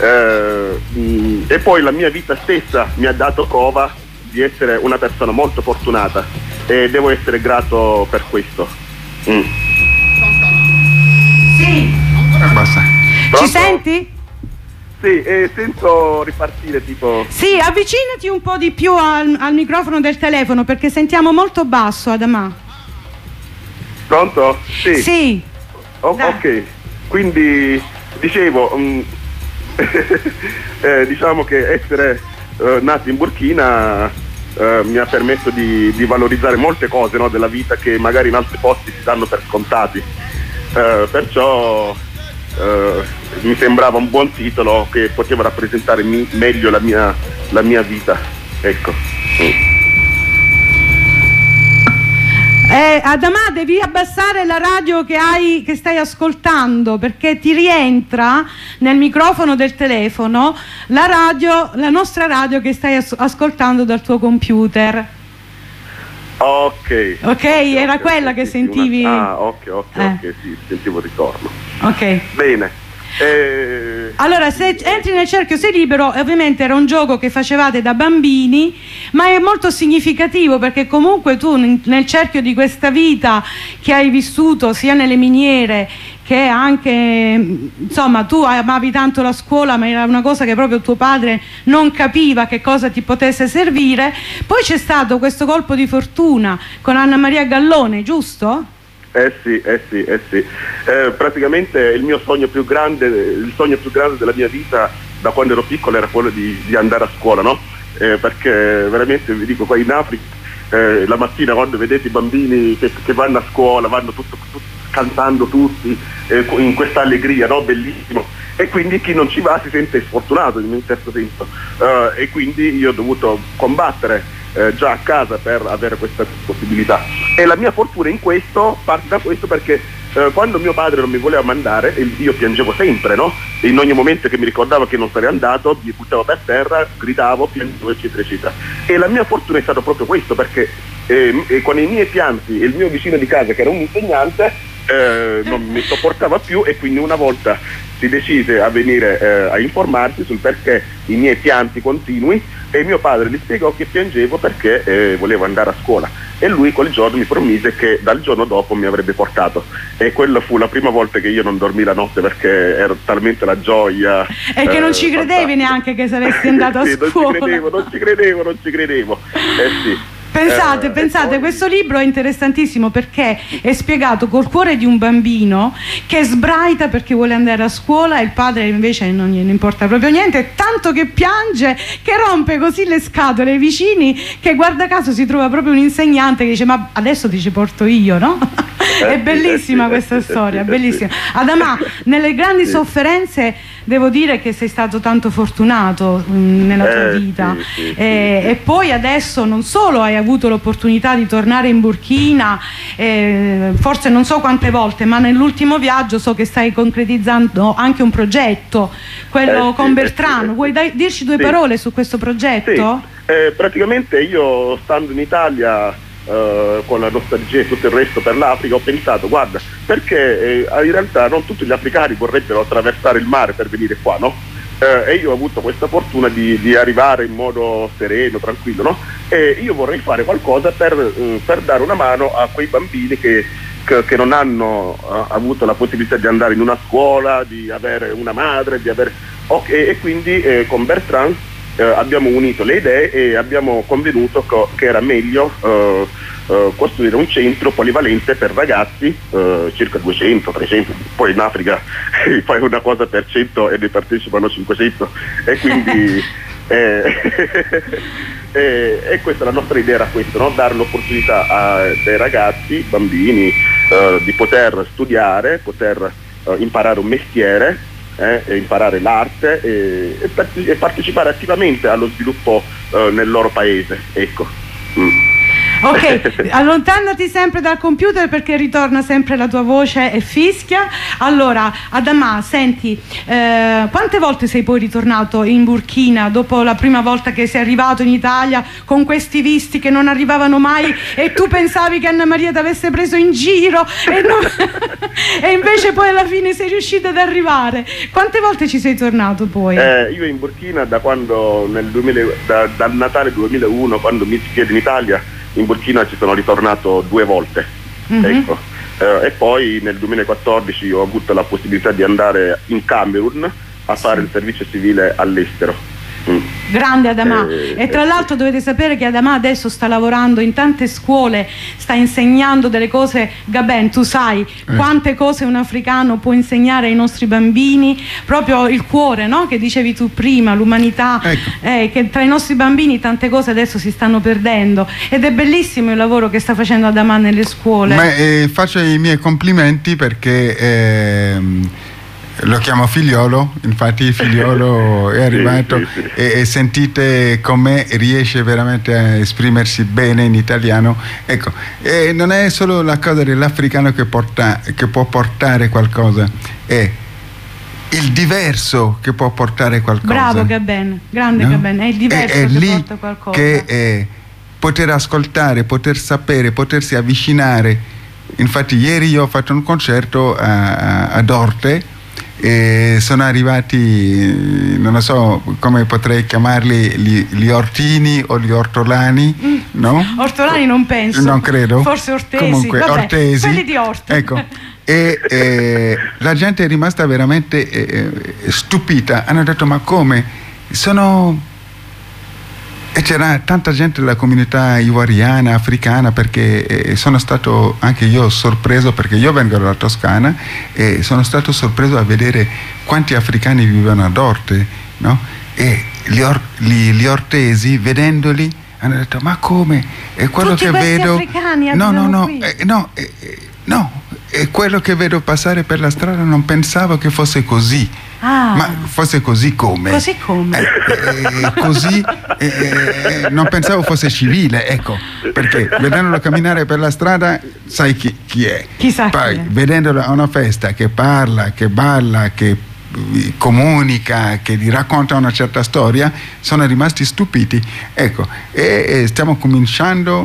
e poi la mia vita stessa mi ha dato prova di essere una persona molto fortunata e devo essere grato per questo. Sì. Basta. Ci senti? Sì, sento ripartire tipo... Sì, avvicinati un po' di più al microfono del telefono perché sentiamo molto basso, Adamà. Pronto? Sì. Ok, quindi dicevo, diciamo che essere nato in Burkina mi ha permesso di valorizzare molte cose, no, della vita che magari in altri posti si danno per scontati, perciò mi sembrava un buon titolo che poteva rappresentare meglio la mia vita, ecco. Adamà, devi abbassare la radio che stai ascoltando perché ti rientra nel microfono del telefono la nostra radio che stai ascoltando dal tuo computer. Ok, era quella che sentivi. Ok, sì, sentivo il ritorno. Ok. Bene. Allora, se entri nel cerchio sei libero, ovviamente era un gioco che facevate da bambini, ma è molto significativo perché comunque tu nel cerchio di questa vita che hai vissuto sia nelle miniere che anche, insomma, tu amavi tanto la scuola, ma era una cosa che proprio tuo padre non capiva che cosa ti potesse servire. Poi c'è stato questo colpo di fortuna con Anna Maria Gallone, giusto? Sì. Praticamente il sogno più grande della mia vita da quando ero piccolo era quello di andare a scuola, no? Perché veramente vi dico, qua in Africa la mattina quando vedete i bambini che vanno a scuola, vanno tutto cantando tutti in questa allegria, no? Bellissimo, e quindi chi non ci va si sente sfortunato in un certo senso, e quindi io ho dovuto combattere già a casa per avere questa possibilità, e la mia fortuna in questo parte da questo perché quando mio padre non mi voleva mandare io piangevo sempre, no? In ogni momento che mi ricordavo che non sarei andato mi buttavo per terra, gridavo, piangevo, eccetera eccetera, e la mia fortuna è stato proprio questo perché con i miei pianti e il mio vicino di casa che era un insegnante non mi sopportava più, e quindi una volta si decise a venire a informarsi sul perché i miei pianti continui, e mio padre gli spiegò che piangevo perché volevo andare a scuola, e lui quel giorno mi promise che dal giorno dopo mi avrebbe portato, e quella fu la prima volta che io non dormii la notte perché era talmente la gioia. E che non ci credevi neanche che saresti andato a scuola. Non ci credevo. Sì. Pensate, poi... questo libro è interessantissimo perché è spiegato col cuore di un bambino che sbraita perché vuole andare a scuola, e il padre invece non gliene importa proprio niente, tanto che piange, che rompe così le scatole ai vicini, che guarda caso si trova proprio un insegnante che dice: ma adesso ti ci porto io, no? È bellissima questa storia, bellissima. Adamà, nelle grandi sofferenze devo dire che sei stato tanto fortunato nella tua vita, e poi adesso non solo hai avuto l'opportunità di tornare in Burkina, forse non so quante volte, ma nell'ultimo viaggio so che stai concretizzando anche un progetto, quello con Bertrano. Vuoi dirci due parole su questo progetto? Praticamente io, stando in Italia, con la nostalgia e tutto il resto per l'Africa, ho pensato: guarda, perché in realtà non tutti gli africani vorrebbero attraversare il mare per venire qua, no? E io ho avuto questa fortuna di arrivare in modo sereno, tranquillo, no? E io vorrei fare qualcosa per dare una mano a quei bambini che non hanno avuto la possibilità di andare in una scuola, di avere una madre, e quindi con Bertrand abbiamo unito le idee e abbiamo convenuto che era meglio costruire un centro polivalente per ragazzi, circa 200, 300, poi in Africa fai una cosa per 100 e ne partecipano 500, e quindi e questa, la nostra idea era questa, no? Dare l'opportunità ai ragazzi, bambini, di poter studiare, poter imparare un mestiere, e imparare l'arte e partecipare attivamente allo sviluppo nel loro paese, ecco. Ok, allontanati sempre dal computer perché ritorna sempre la tua voce e fischia. Allora, Adamà, senti, quante volte sei poi ritornato in Burkina dopo la prima volta che sei arrivato in Italia con questi visti che non arrivavano mai e tu pensavi che Anna Maria ti avesse preso in giro e invece poi alla fine sei riuscito ad arrivare? Quante volte ci sei tornato poi? Io in Burkina da quando dal Natale 2001, quando mi chiedi in Italia, in Burkina ci sono ritornato 2 volte, ecco. E poi nel 2014 ho avuto la possibilità di andare in Camerun a fare il servizio civile all'estero. Grande Adamà, e tra l'altro dovete sapere che Adamà adesso sta lavorando in tante scuole, sta insegnando delle cose. Gaben, tu sai quante cose un africano può insegnare ai nostri bambini, proprio il cuore, no? Che dicevi tu prima, l'umanità, che tra i nostri bambini tante cose adesso si stanno perdendo, ed è bellissimo il lavoro che sta facendo Adamà nelle scuole. Ma faccio i miei complimenti perché lo chiamo figliolo, infatti il figliolo è arrivato e sentite come riesce veramente a esprimersi bene in italiano. Ecco, non è solo la cosa dell'africano che può portare qualcosa, è il diverso che può portare qualcosa. Bravo Gaben, grande, no? Gaben, è il diverso che lì porta qualcosa. Che poter ascoltare, poter sapere, potersi avvicinare. Infatti ieri io ho fatto un concerto ad Orte, e sono arrivati, non lo so come potrei chiamarli, gli ortini o gli ortolani, no? Ortolani non penso, non credo, forse ortesi. Comunque, vabbè, ortesi, quelli di Orte. ecco. E la gente è rimasta veramente stupita, hanno detto: ma come? E c'era tanta gente della comunità ivoiriana, africana, perché sono stato anche io sorpreso, perché io vengo dalla Toscana e sono stato sorpreso a vedere quanti africani vivevano ad Orte, no? E gli ortesi, vedendoli, hanno detto: ma come? È quello tutti che vedo. Africani No, è quello che vedo passare per la strada, non pensavo che fosse così. Ma fosse così come? Così come? Così non pensavo fosse civile, ecco, perché vedendolo camminare per la strada sai chi è. Chissà. Poi vedendolo a una festa che parla, che balla, che comunica, che gli racconta una certa storia, sono rimasti stupiti. Ecco, e stiamo cominciando,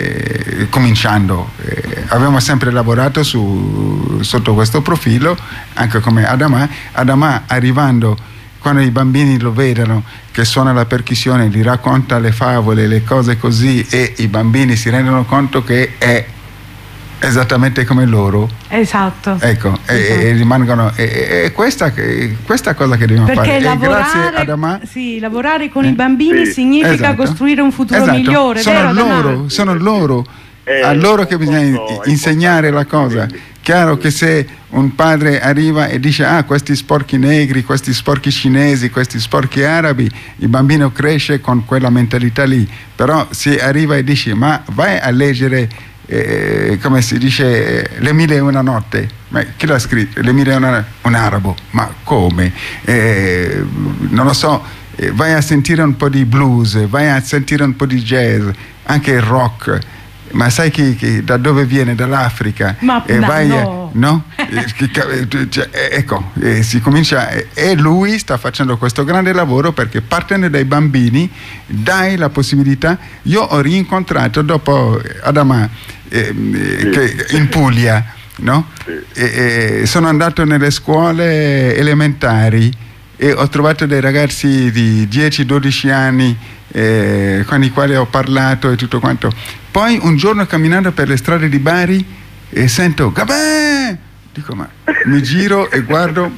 abbiamo sempre lavorato sotto questo profilo, anche come Adama arrivando, quando i bambini lo vedono che suona la percussione, gli racconta le favole, le cose così, e i bambini si rendono conto che è esattamente come loro. Esatto. Ecco, esatto. E rimangono, e questa cosa che dobbiamo fare. Perché lavorare con i bambini significa costruire un futuro migliore. Sono loro a loro che bisogna insegnare la cosa. Chiaro che se un padre arriva e dice questi sporchi negri, questi sporchi cinesi, questi sporchi arabi, il bambino cresce con quella mentalità lì. Però se arriva e dice ma vai a leggere come si dice Le Mille e una notte, ma chi l'ha scritto? Le Mille e una, un arabo, ma come? Non lo so, vai a sentire un po' di blues, vai a sentire un po' di jazz, anche il rock. Ma sai da dove viene? Dall'Africa. Ma no? Ecco, si comincia, e lui sta facendo questo grande lavoro perché partendo dai bambini dai la possibilità. Io ho rincontrato dopo Adama che in Puglia, no? Sono andato nelle scuole elementari e ho trovato dei ragazzi di 10-12 anni con i quali ho parlato e tutto quanto. Poi un giorno camminando per le strade di Bari e sento Gabè! Dico, ma mi giro e guardo,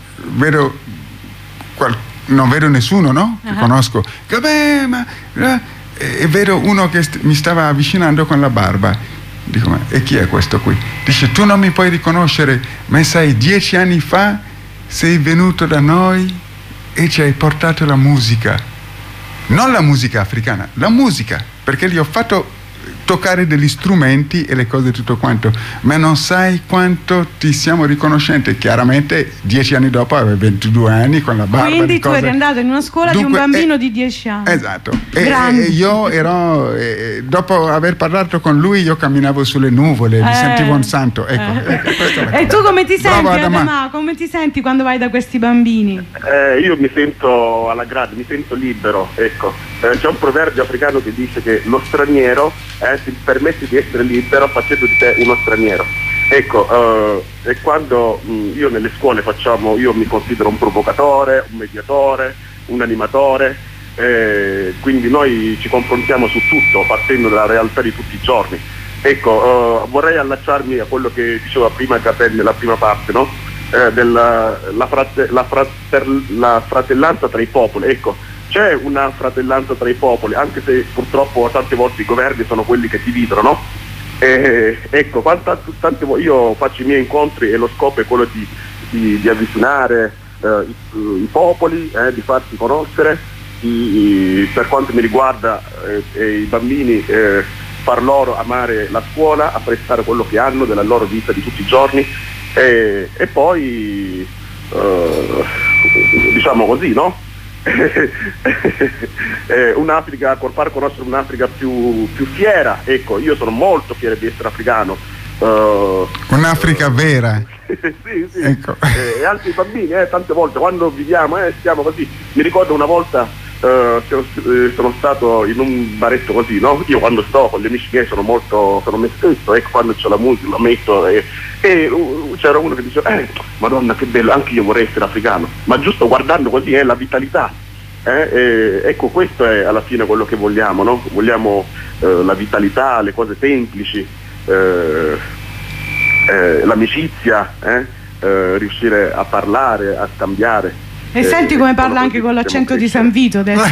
non vedo nessuno, no? Che conosco. Gabè, e vedo uno che mi stava avvicinando con la barba. Dico, ma e chi è questo qui? Dice, tu non mi puoi riconoscere, ma sai, 10 anni fa sei venuto da noi e ci hai portato la musica. Non la musica africana, la musica, perché gli ho fatto toccare degli strumenti e le cose tutto quanto, ma non sai quanto ti siamo riconoscenti. Chiaramente 10 anni dopo avevo 22 anni con la barba. Quindi tu eri andato in una scuola di un bambino di 10 anni. Esatto. E io ero, dopo aver parlato con lui, io camminavo sulle nuvole, mi sentivo un santo. E tu come ti senti, Adama? Come ti senti quando vai da questi bambini? Io mi sento alla grande, mi sento libero, ecco. C'è un proverbio africano che dice che lo straniero ti permette di essere libero facendo di te uno straniero. Ecco, e quando io nelle scuole io mi considero un provocatore, un mediatore, un animatore, quindi noi ci confrontiamo su tutto partendo dalla realtà di tutti i giorni. Ecco, vorrei allacciarmi a quello che diceva prima Gabriele nella prima parte, no? La fratellanza tra i popoli. Ecco, c'è una fratellanza tra i popoli, anche se purtroppo tante volte i governi sono quelli che dividono, no? Ecco, tante io faccio i miei incontri e lo scopo è quello di avvicinare i popoli, di farsi conoscere, per quanto mi riguarda i bambini, far loro amare la scuola, apprezzare quello che hanno della loro vita di tutti i giorni, e poi diciamo così, no? Un'Africa, far conoscere un'Africa più fiera. Ecco, io sono molto fiero di essere africano. Un'Africa vera. Sì. Ecco. E anche i bambini, tante volte quando viviamo stiamo così. Mi ricordo una volta sono stato in un baretto così, no? Io quando sto con gli amici miei sono me stesso, ecco, quando c'è la musica la metto e c'era uno che diceva Madonna che bello, anche io vorrei essere africano, ma giusto guardando così la vitalità, ecco, questo è alla fine quello che vogliamo, no? Vogliamo la vitalità, le cose semplici, l'amicizia, riuscire a parlare, a scambiare. E senti come parla anche con l'accento di San Vito adesso.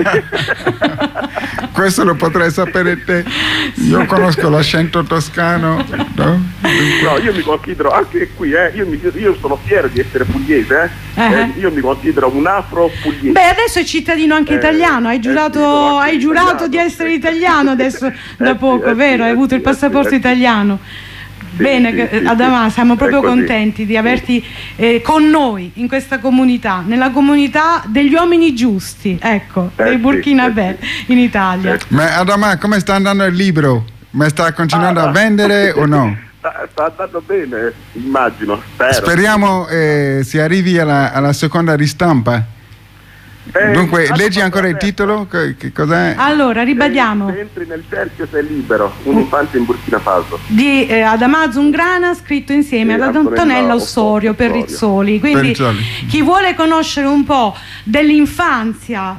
Questo lo potrai sapere te. Io conosco l'accento toscano, no? No, io mi considero anche qui, io sono fiero di essere pugliese, io mi considero un afro pugliese. Beh, adesso è cittadino anche italiano, hai giurato di essere italiano adesso da poco, vero? Hai avuto il passaporto italiano. Bene, sì. Adama, siamo proprio contenti di averti con noi in questa comunità, nella comunità degli uomini giusti, ecco, dei Burkinabè in Italia. Ma Adama, come sta andando il libro? Ma sta continuando a vendere o no? sta andando bene, immagino, spero. Speriamo si arrivi alla seconda ristampa. Dunque, leggi ancora il titolo? Che cos'è? Allora, ribadiamo. Se entri nel cerchio sei libero, un infante in Burkina Faso. Di Adama Zungrana, scritto insieme ad Antonella Ossorio per Rizzoli. Quindi chi vuole conoscere un po' dell'infanzia,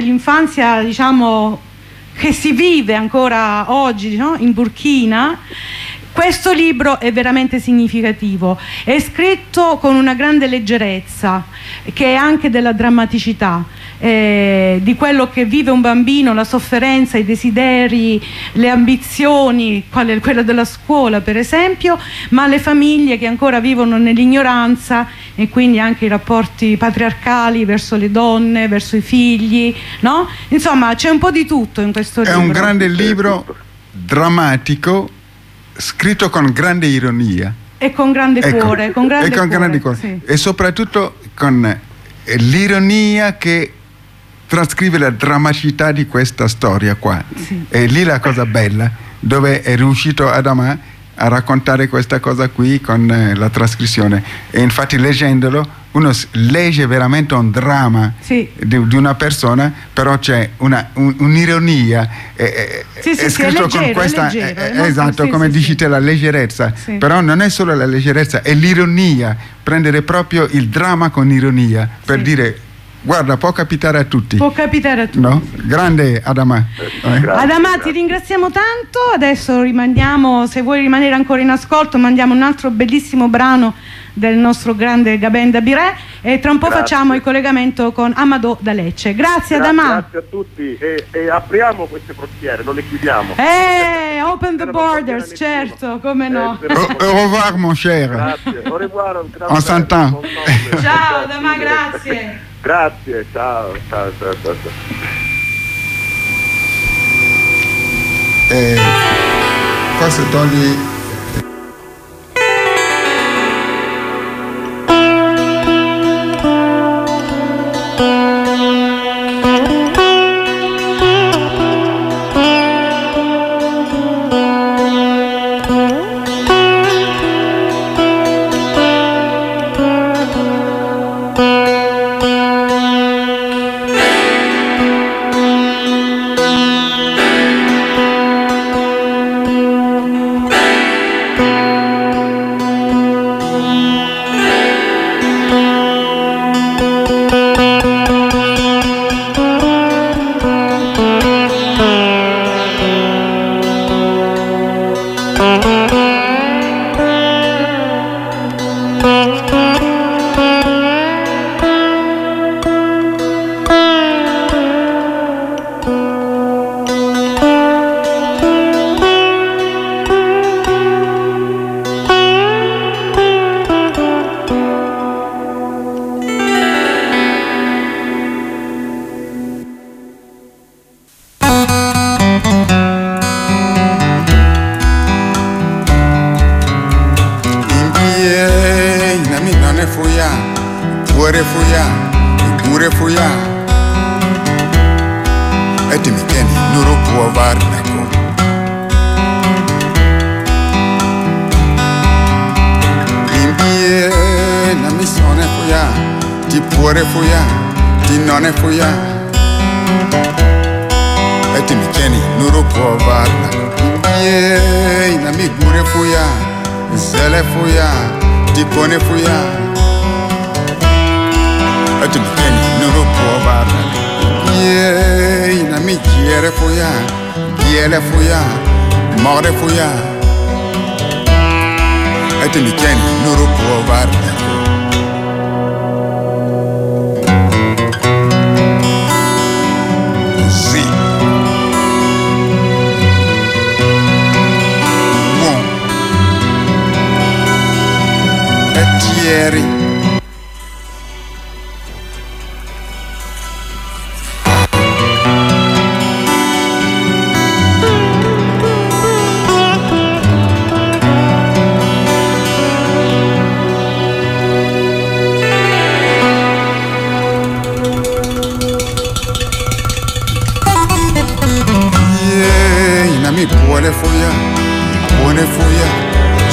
diciamo, che si vive ancora oggi, no? In Burkina, questo libro è veramente significativo, è scritto con una grande leggerezza, che è anche della drammaticità, di quello che vive un bambino, la sofferenza, i desideri, le ambizioni, quella della scuola per esempio, ma le famiglie che ancora vivono nell'ignoranza e quindi anche i rapporti patriarcali verso le donne, verso i figli, no? Insomma, c'è un po' di tutto in questo libro. È un grande libro drammatico, scritto con grande ironia e con grande cuore, grande cuore. Sì. E soprattutto con l'ironia che trascrive la drammaticità di questa storia qua. Sì. E lì la cosa bella, dove è riuscito Adama a raccontare questa cosa qui con la trascrizione. E infatti leggendolo uno legge veramente un dramma, sì, di una persona, però c'è un'ironia, è scritto è leggero, con questa, esatto, sì, come dici te, la leggerezza, sì, però non è solo la leggerezza, è l'ironia, prendere proprio il dramma con ironia, per dire: guarda, può capitare a tutti. Può capitare a tutti. No? Grande Adama. Adama, ti ringraziamo tanto. Adesso rimandiamo, se vuoi rimanere ancora in ascolto, mandiamo un altro bellissimo brano del nostro grande Gaben Dabiré e tra un po' facciamo il collegamento con Amadou da Lecce. Grazie Adama. Grazie a tutti e apriamo queste frontiere, non le chiudiamo. Open the borders, certo, come no. Au revoir mon cher. Grazie, au revoir. On s'entend. Ciao Adama, grazie. Grazie, ciao. Forse togli.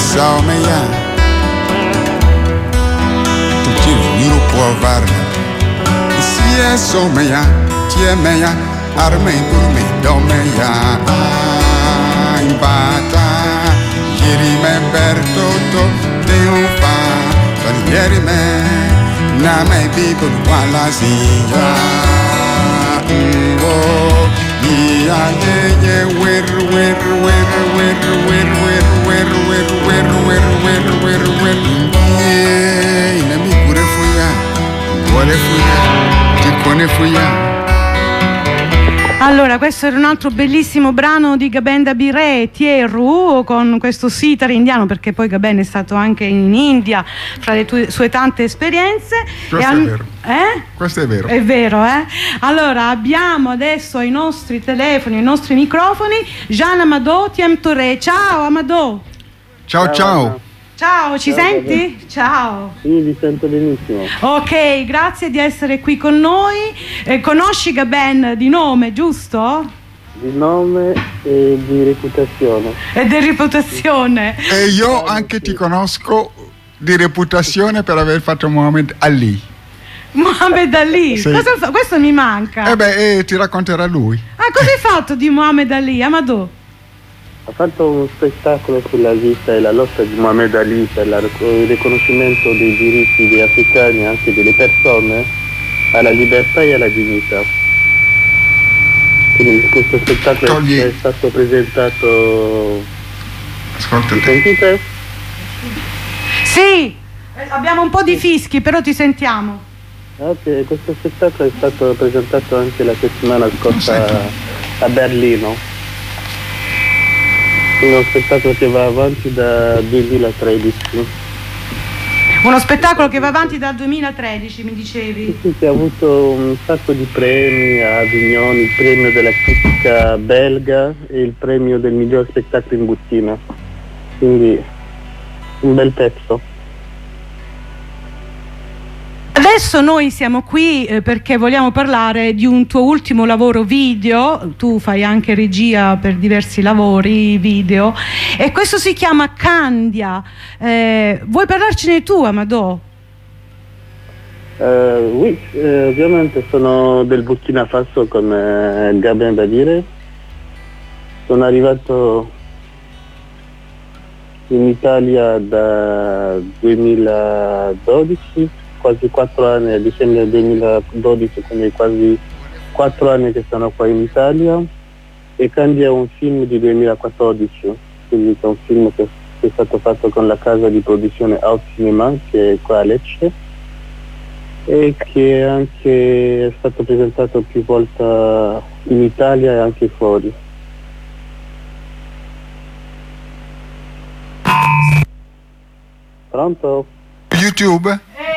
saumeya Tuchini niru povarna Siye saumeya Tiemeya Arme burme domeya Imbata Yirime bertoto Deofa Yerime Name bibu walazia Ya ye wer inami kure fuya vuole fuya tikone fuya. Allora, questo era un altro bellissimo brano di Gabenda Biré, Tieru, con questo sitar indiano, perché poi Gaben è stato anche in India fra le sue tante esperienze. Questo è vero. Questo è vero. È vero, eh? Allora, abbiamo adesso ai nostri telefoni, ai nostri microfoni, Jean Amadou Thiem Touré. Ciao Amadou. Ciao. Ciao, ci senti? Ciao. Sì, vi sento benissimo. Ok, grazie di essere qui con noi. Conosci Gaben di nome, giusto? Di nome e di reputazione. E di reputazione. E io anche ti conosco di reputazione per aver fatto Muhammad Ali. Muhammad Ali? Sì. Questo mi manca. Ti racconterà lui. Cosa hai fatto di Muhammad Ali, Amadou? Ha fatto un spettacolo sulla vita e la lotta di Muhammad Ali per il riconoscimento dei diritti degli africani e anche delle persone alla libertà e alla dignità. Quindi questo spettacolo è stato presentato. Ascolta. Mi sentite? Sì, abbiamo un po' di fischi, però ti sentiamo. Ok, questo spettacolo è stato presentato anche la settimana scorsa a Berlino. Uno spettacolo che va avanti da 2013. Uno spettacolo che va avanti dal 2013, mi dicevi? Sì, che ha avuto un sacco di premi a Avignon, il premio della critica belga e il premio del miglior spettacolo in bottina. Quindi un bel pezzo. Adesso noi siamo qui perché vogliamo parlare di un tuo ultimo lavoro video. Tu fai anche regia per diversi lavori video e questo si chiama Candia. Vuoi parlarcene tu, Amadou? Oui, ovviamente sono del Burkina Faso come Gaben Biré. Sono arrivato in Italia da 2012. Quasi 4 anni, a dicembre 2012, quindi quasi 4 anni che sono qua in Italia, e Candia è un film di 2014, quindi è un film che è stato fatto con la casa di produzione Out Cinema, che è qua a Lecce, e che anche è stato presentato più volte in Italia e anche fuori. Pronto? YouTube?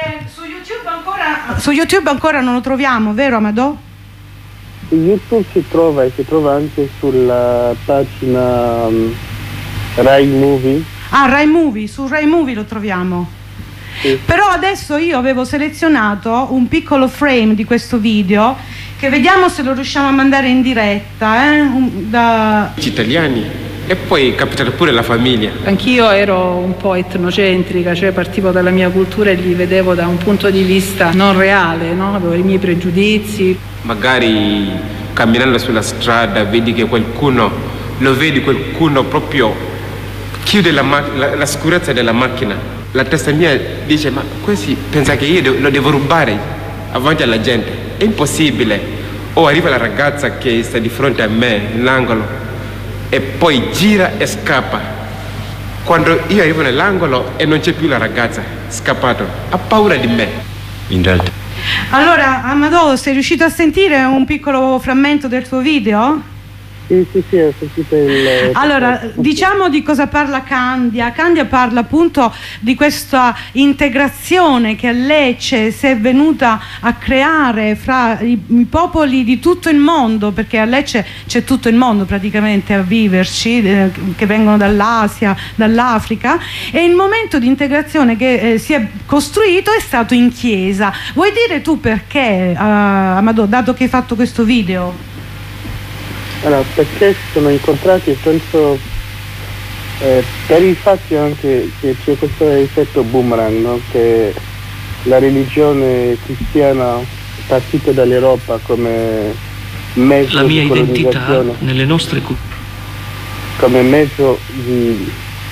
Su YouTube ancora non lo troviamo, vero Amadou? Su YouTube si trova anche sulla pagina Rai Movie. Rai Movie, su Rai Movie lo troviamo. Sì. Però adesso io avevo selezionato un piccolo frame di questo video che vediamo se lo riusciamo a mandare in diretta. Gli italiani. E poi capitano pure la famiglia. Anch'io ero un po' etnocentrica, cioè partivo dalla mia cultura e li vedevo da un punto di vista non reale, no? Avevo i miei pregiudizi. Magari camminando sulla strada vedi che qualcuno proprio chiude la sicurezza della macchina. La testa mia dice: ma questi pensa che io lo devo rubare avanti alla gente. È impossibile. O arriva la ragazza che sta di fronte a me nell'angolo e poi gira e scappa. Quando io arrivo nell'angolo e non c'è più la ragazza, scappato, ha paura di me. In realtà. Allora, Amadou, sei riuscito a sentire un piccolo frammento del tuo video? Sì, ho sentito il... Allora, diciamo di cosa parla Candia. Candia parla appunto di questa integrazione che a Lecce si è venuta a creare fra i popoli di tutto il mondo, perché a Lecce c'è tutto il mondo praticamente a viverci, che vengono dall'Asia, dall'Africa, e il momento di integrazione che si è costruito è stato in chiesa. Vuoi dire tu perché, Amadou, dato che hai fatto questo video? Allora, perché si sono incontrati, penso Per il fatto anche che c'è questo effetto boomerang, no? Che la religione cristiana partita dall'Europa come mezzo la mia di identità nelle nostre culture, come mezzo di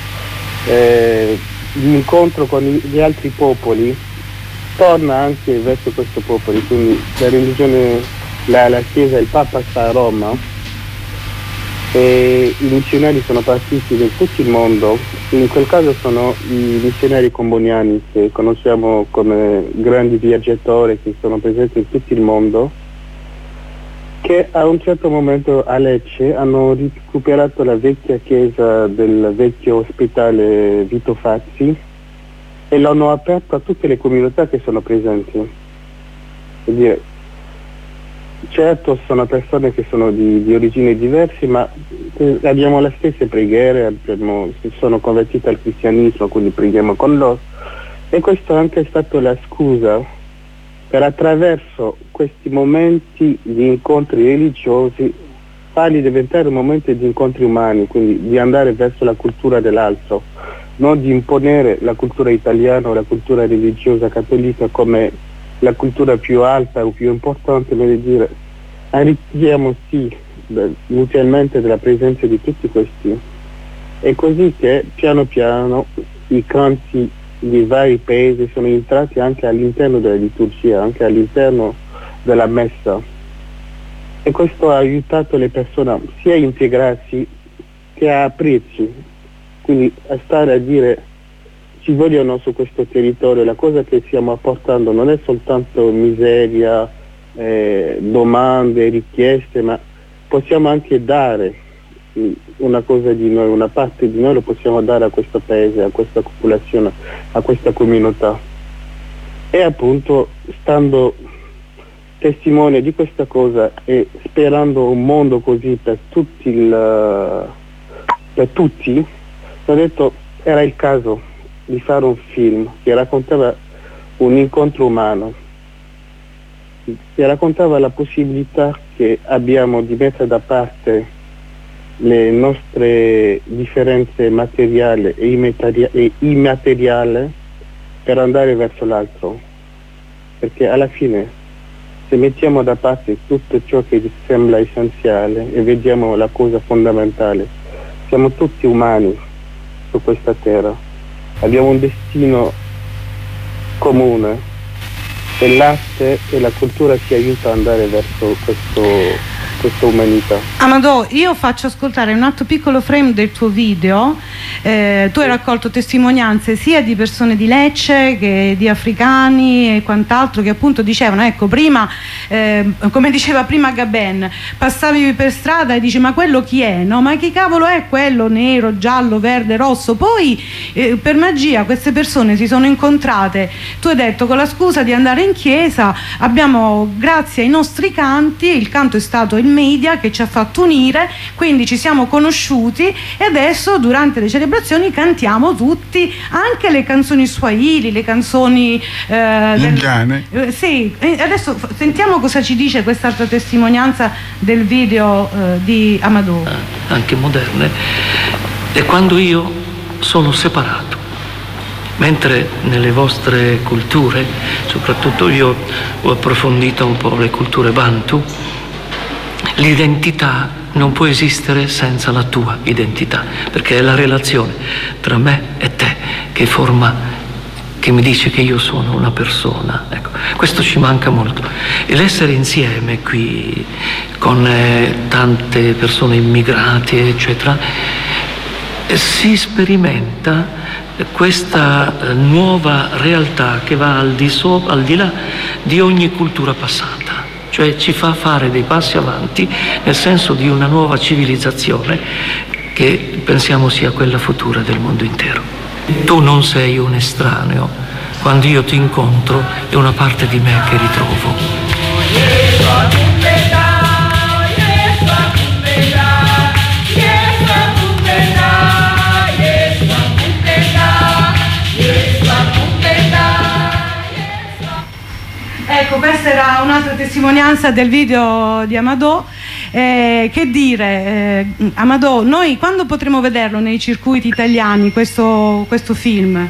incontro con gli altri popoli, torna anche verso questo popolo. Quindi la religione, la Chiesa, il Papa sta a Roma e i missionari sono partiti da tutto il mondo. In quel caso sono i missionari comboniani, che conosciamo come grandi viaggiatori, che sono presenti in tutto il mondo, che a un certo momento a Lecce hanno recuperato la vecchia chiesa del vecchio ospedale Vito Fazzi e l'hanno aperto a tutte le comunità che sono presenti. Vuol dire, certo sono persone che sono di origini diverse, ma abbiamo le stesse preghiere, sono convertite al cristianesimo, quindi preghiamo con loro. E questo anche è stato la scusa per, attraverso questi momenti di incontri religiosi, farli diventare momenti di incontri umani, quindi di andare verso la cultura dell'altro, non di imponere la cultura italiana o la cultura religiosa cattolica come la cultura più alta o più importante, ma di dire arricchiamo mutualmente della presenza di tutti questi. È così che piano piano i canti di vari paesi sono entrati anche all'interno della liturgia, anche all'interno della messa, e questo ha aiutato le persone sia a integrarsi che a aprirsi, quindi a stare a dire ci vogliono su questo territorio, la cosa che stiamo apportando non è soltanto miseria, domande, richieste, ma possiamo anche dare una cosa di noi, una parte di noi lo possiamo dare a questo paese, a questa popolazione, a questa comunità. E appunto, stando testimone di questa cosa e sperando un mondo così per tutti, ho detto era il caso di fare un film che raccontava un incontro umano, che raccontava la possibilità che abbiamo di mettere da parte le nostre differenze materiali e immateriali per andare verso l'altro, perché alla fine se mettiamo da parte tutto ciò che sembra essenziale e vediamo la cosa fondamentale, siamo tutti umani su questa terra, abbiamo un destino comune e l'arte e la cultura ci aiuta ad andare verso questa umanità. Amadò, io faccio ascoltare un altro piccolo frame del tuo video. Tu hai raccolto testimonianze sia di persone di Lecce che di africani e quant'altro, che appunto dicevano, ecco, prima come diceva prima Gaben, passavi per strada e dici ma quello chi è? No, ma chi cavolo è quello nero, giallo, verde, rosso? Poi per magia queste persone si sono incontrate, tu hai detto, con la scusa di andare in chiesa, abbiamo, grazie ai nostri canti, il canto è stato il media che ci ha fatto unire, quindi ci siamo conosciuti e adesso durante le celebrazioni cantiamo tutti anche le canzoni swahili, le canzoni indiane. Sì, adesso sentiamo cosa ci dice quest'altra testimonianza del video di Amadò. Anche moderne, è quando io sono separato. Mentre nelle vostre culture, soprattutto io ho approfondito un po' le culture bantu, l'identità non può esistere senza la tua identità, perché è la relazione tra me e te che forma, che mi dice che io sono una persona. Ecco, questo ci manca molto. E l'essere insieme qui con tante persone immigrate, eccetera, si sperimenta questa nuova realtà che va al di là di ogni cultura passata. Cioè ci fa fare dei passi avanti nel senso di una nuova civilizzazione che pensiamo sia quella futura del mondo intero. Tu non sei un estraneo, quando io ti incontro è una parte di me che ritrovo. Ecco, questa era un'altra testimonianza del video di Amadò. Che dire, Amadò, noi quando potremo vederlo nei circuiti italiani questo film?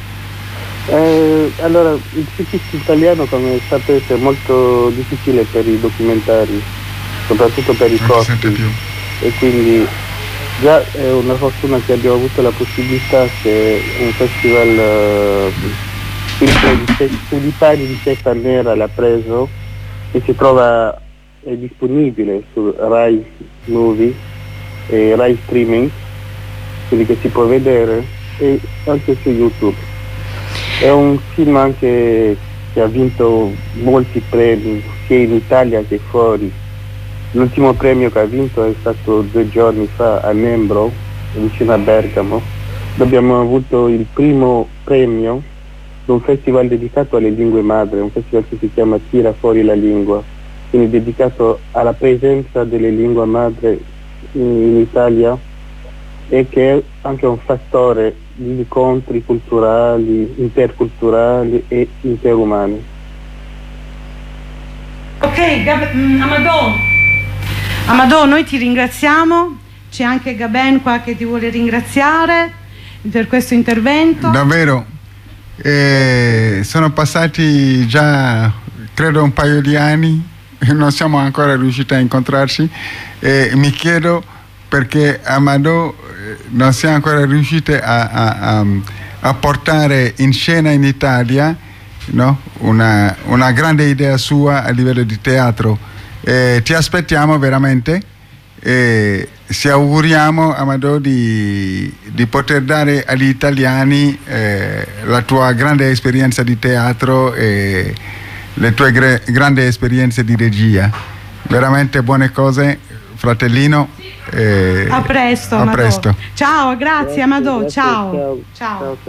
Allora, il circuito italiano, come sapete, è molto difficile per i documentari, soprattutto per i costi, e quindi già è una fortuna che abbiamo avuto la possibilità che un festival Tulipani di Testa Nera l'ha preso, e si trova, è disponibile su Rai Movie e Rai Streaming, quindi che si può vedere, e anche su YouTube. È un film anche che ha vinto molti premi, sia in Italia che fuori. L'ultimo premio che ha vinto è stato 2 giorni fa a Nembro, vicino a Bergamo, dove abbiamo avuto il primo premio di un festival dedicato alle lingue madri, un festival che si chiama Tira fuori la lingua, quindi dedicato alla presenza delle lingue madri in Italia, e che è anche un fattore di incontri culturali, interculturali e interumani. Ok, Amadò, noi ti ringraziamo, c'è anche Gaben qua che ti vuole ringraziare per questo intervento. Davvero, sono passati già credo un paio di anni e non siamo ancora riusciti a incontrarci, e mi chiedo perché Amadò non siamo ancora riusciti a portare in scena in Italia, no? una grande idea sua a livello di teatro. Ti aspettiamo veramente, ci auguriamo, Amadò, di poter dare agli italiani la tua grande esperienza di teatro e le tue grandi esperienze di regia. Veramente buone cose, fratellino. A presto, a presto. Ciao, grazie Amadò, ciao. Ciao.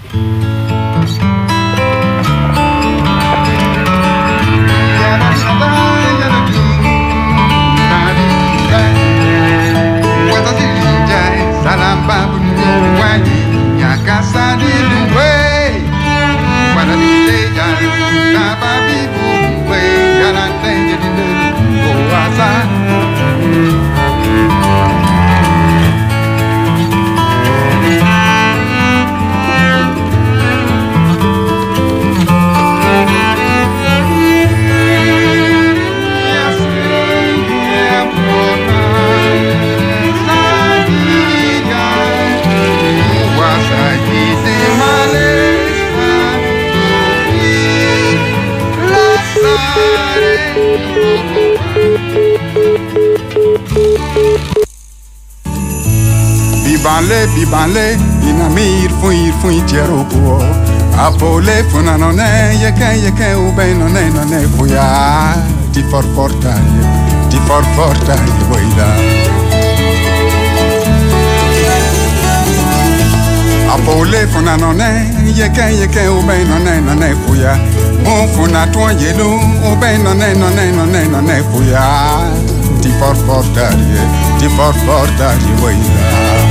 Bibale, inamir fui tiero può. Apole funa non è, ye che ube non è fuia. Ti for portare, vuoi là. Apole funa non è, ye che ube non è fuia. Mon funa tua yelu, ube non è fuia. Ti for portare, vuoi là.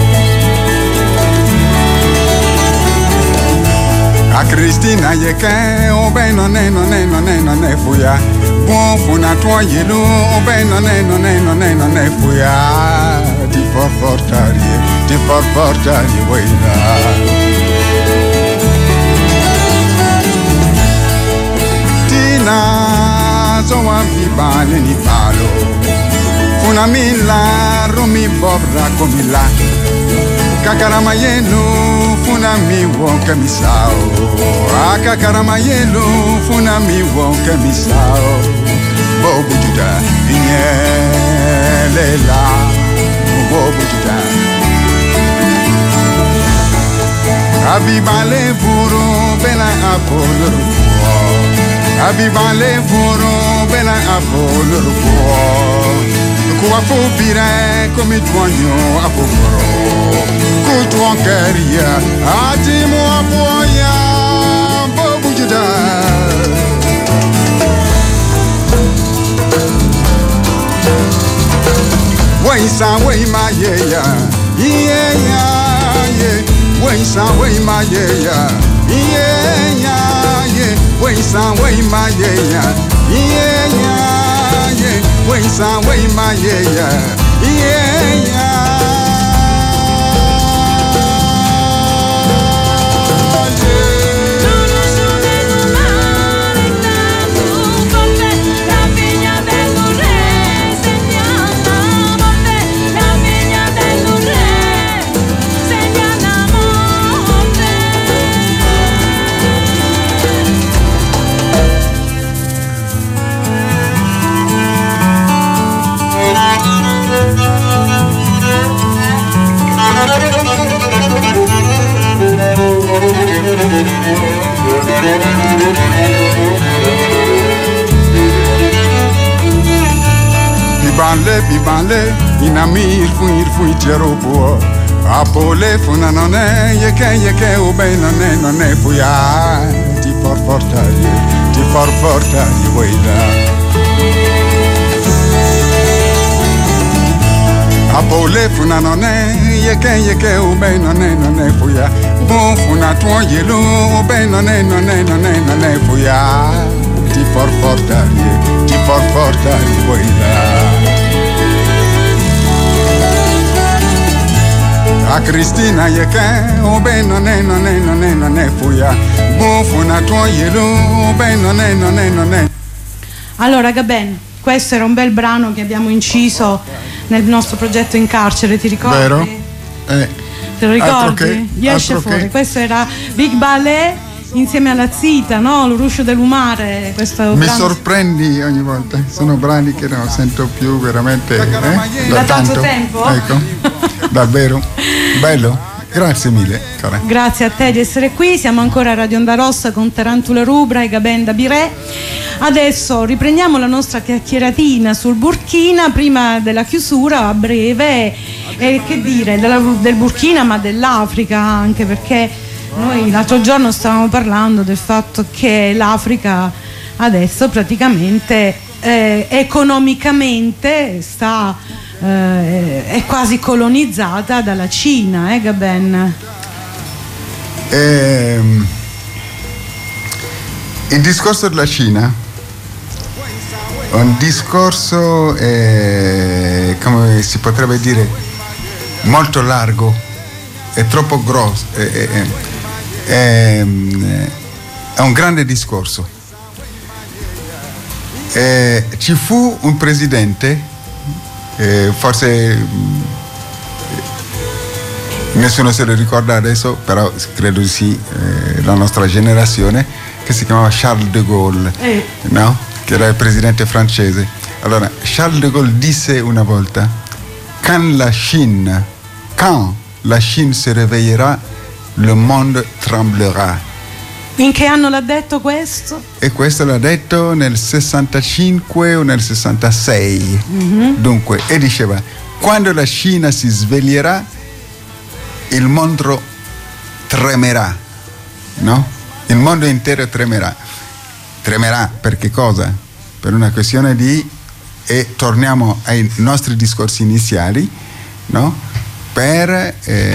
A Cristina ye che o ben non è fuia. Buon funa tua yelu o ben non è fuia. Ti for portare vuoi là. Tina zoa bibale ni palo. Funa milla rumi bobra comilla. Kakaramayelu funa mi wonka misao. Kakaramayelu funa mi wonka misao. Bobu juda lela. Bobu juda. Abibale furu bela apolo. Abibale furu bela apolo. Kuwa fubire come tuonyo apoporo. Kutuon keria atimu apoya bobu juda. Waisa way ma yeya, yeah. Waisa way ma yeya, yeah. Waisa way ma yeya, yeah. way sa way ma yeah Bibanle, inami il fui ceropo. Apole funa non è, ye che o ben non è fuia. Ti for portare, vuoi da. Apole funa non è, ye che o ben non è fuia. Bon funa tuo yelu, o ben non è fuia. Ti for portare, vuoi da. A Cristina ye che o ben non è fuia. Bufuna tuo yelu, ben non è. Allora Gaben, questo era un bel brano che abbiamo inciso nel nostro progetto In Carcere, ti ricordi? Vero? Te lo ricordi? Gli esce fuori. Questo era Big Ballet insieme alla Zita, no? L'Uruscio dell'Umare. Mi sorprendi ogni volta, sono brani che non sento più veramente da tanto tempo. Ecco. Davvero bello, grazie mille cara. Grazie a te di essere qui, siamo ancora a Radio Onda Rossa con Tarantula Rubra e Gaben da Birè. Adesso riprendiamo la nostra chiacchieratina sul Burkina prima della chiusura a breve, e che dire del Burkina ma dell'Africa, anche perché noi l'altro giorno stavamo parlando del fatto che l'Africa adesso praticamente economicamente è quasi colonizzata dalla Cina, Gaben? Il discorso della Cina è un discorso, come si potrebbe dire, molto largo, è troppo grosso, è un grande discorso. Ci fu un presidente, forse nessuno se lo ricorda adesso, però credo sì, la nostra generazione, che si chiamava Charles de Gaulle, no? Che era il presidente francese. Allora, Charles de Gaulle disse una volta: quand la Chine se réveillera, le monde tremblera. In che anno l'ha detto questo? E questo l'ha detto nel 65 o nel 66. Dunque, e diceva: quando la Cina si sveglierà, il mondo tremerà, no? Il mondo intero tremerà. Tremerà per che cosa? Per una questione e torniamo ai nostri discorsi iniziali, no? Per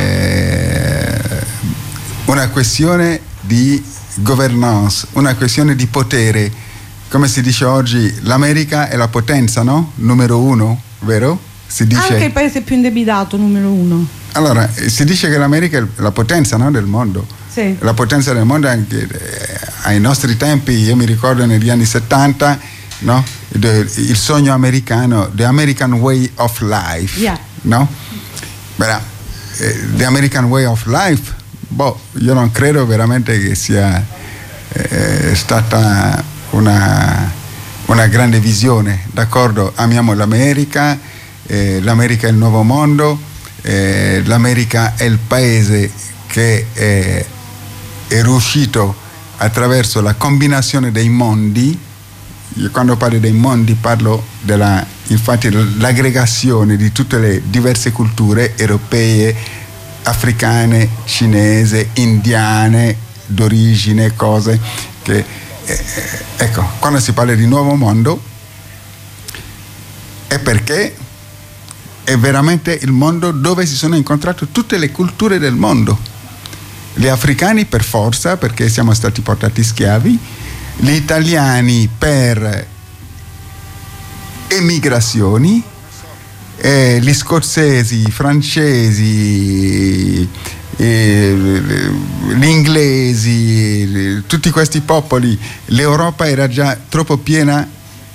una questione di governance, una questione di potere. Come si dice oggi, l'America è la potenza, no? Numero uno, vero? Si dice anche il paese più indebitato, numero uno. Allora, si dice che l'America è la potenza, no? Del mondo. Sì. La potenza del mondo anche ai nostri tempi. Io mi ricordo negli anni 70, no? Il sogno americano, the American way of life, no? Beh, the American way of life, io non credo veramente che sia stata una grande visione, d'accordo? Amiamo l'America, l'America è il nuovo mondo, l'America è il paese che è riuscito attraverso la combinazione dei mondi. Io quando parlo dei mondi parlo infatti l'aggregazione di tutte le diverse culture europee, africane, cinese, indiane, d'origine, cose che ecco, quando si parla di nuovo mondo è perché è veramente il mondo dove si sono incontrate tutte le culture del mondo. Gli africani per forza, perché siamo stati portati schiavi, gli italiani per emigrazioni, gli scozzesi, i francesi, gli inglesi, tutti questi popoli. L'Europa era già troppo piena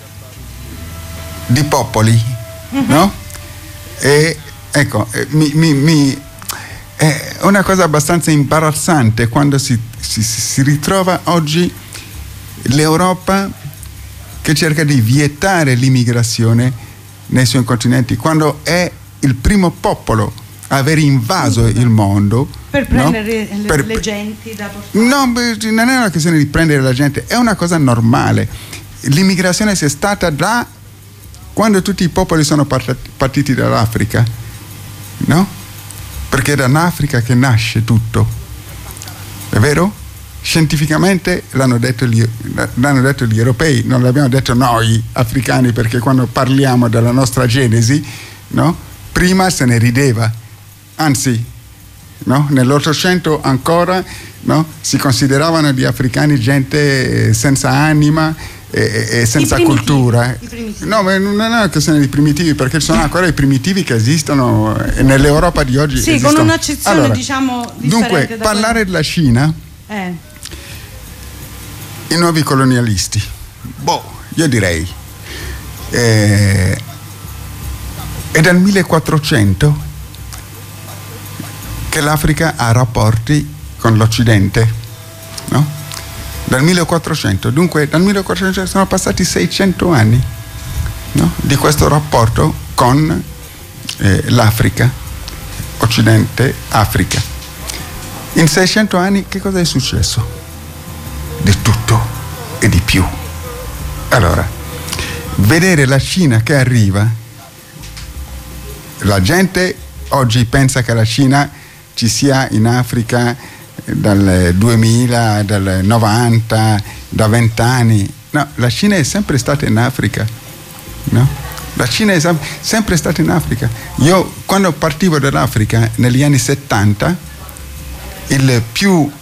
di popoli, no? E ecco, è una cosa abbastanza imbarazzante quando si ritrova oggi l'Europa che cerca di vietare l'immigrazione nei suoi continenti, quando è il primo popolo a aver invaso il mondo per prendere le genti da portare. No, non è una questione di prendere la gente, è una cosa normale. L'immigrazione sia stata da quando tutti i popoli sono partiti dall'Africa, no? Perché è dall'Africa che nasce tutto, è vero? Scientificamente l'hanno detto gli europei, non l'abbiamo detto noi africani, perché quando parliamo della nostra genesi, no? Prima se ne rideva, anzi, no? Nell'Ottocento ancora, no? Si consideravano gli africani gente senza anima e senza cultura. No, ma non è una questione di primitivi, perché ci sono ancora i primitivi che esistono nell'Europa di oggi. Sì, esistono. Con un'accezione, allora, diciamo, dunque, parlare della Cina, i nuovi colonialisti, io direi è dal 1400 che l'Africa ha rapporti con l'Occidente, no? Dal 1400, dunque dal 1400 sono passati 600 anni, no? Di questo rapporto con l'Africa, Occidente, Africa. In 600 anni che cosa è successo? Di tutto e di più. Allora, vedere la Cina che arriva, la gente oggi pensa che la Cina ci sia in Africa dal 2000, dal 90, da 20 anni. No, la Cina è sempre stata in Africa, no? La Cina è sempre stata in Africa. Io quando partivo dall'Africa negli anni 70, il più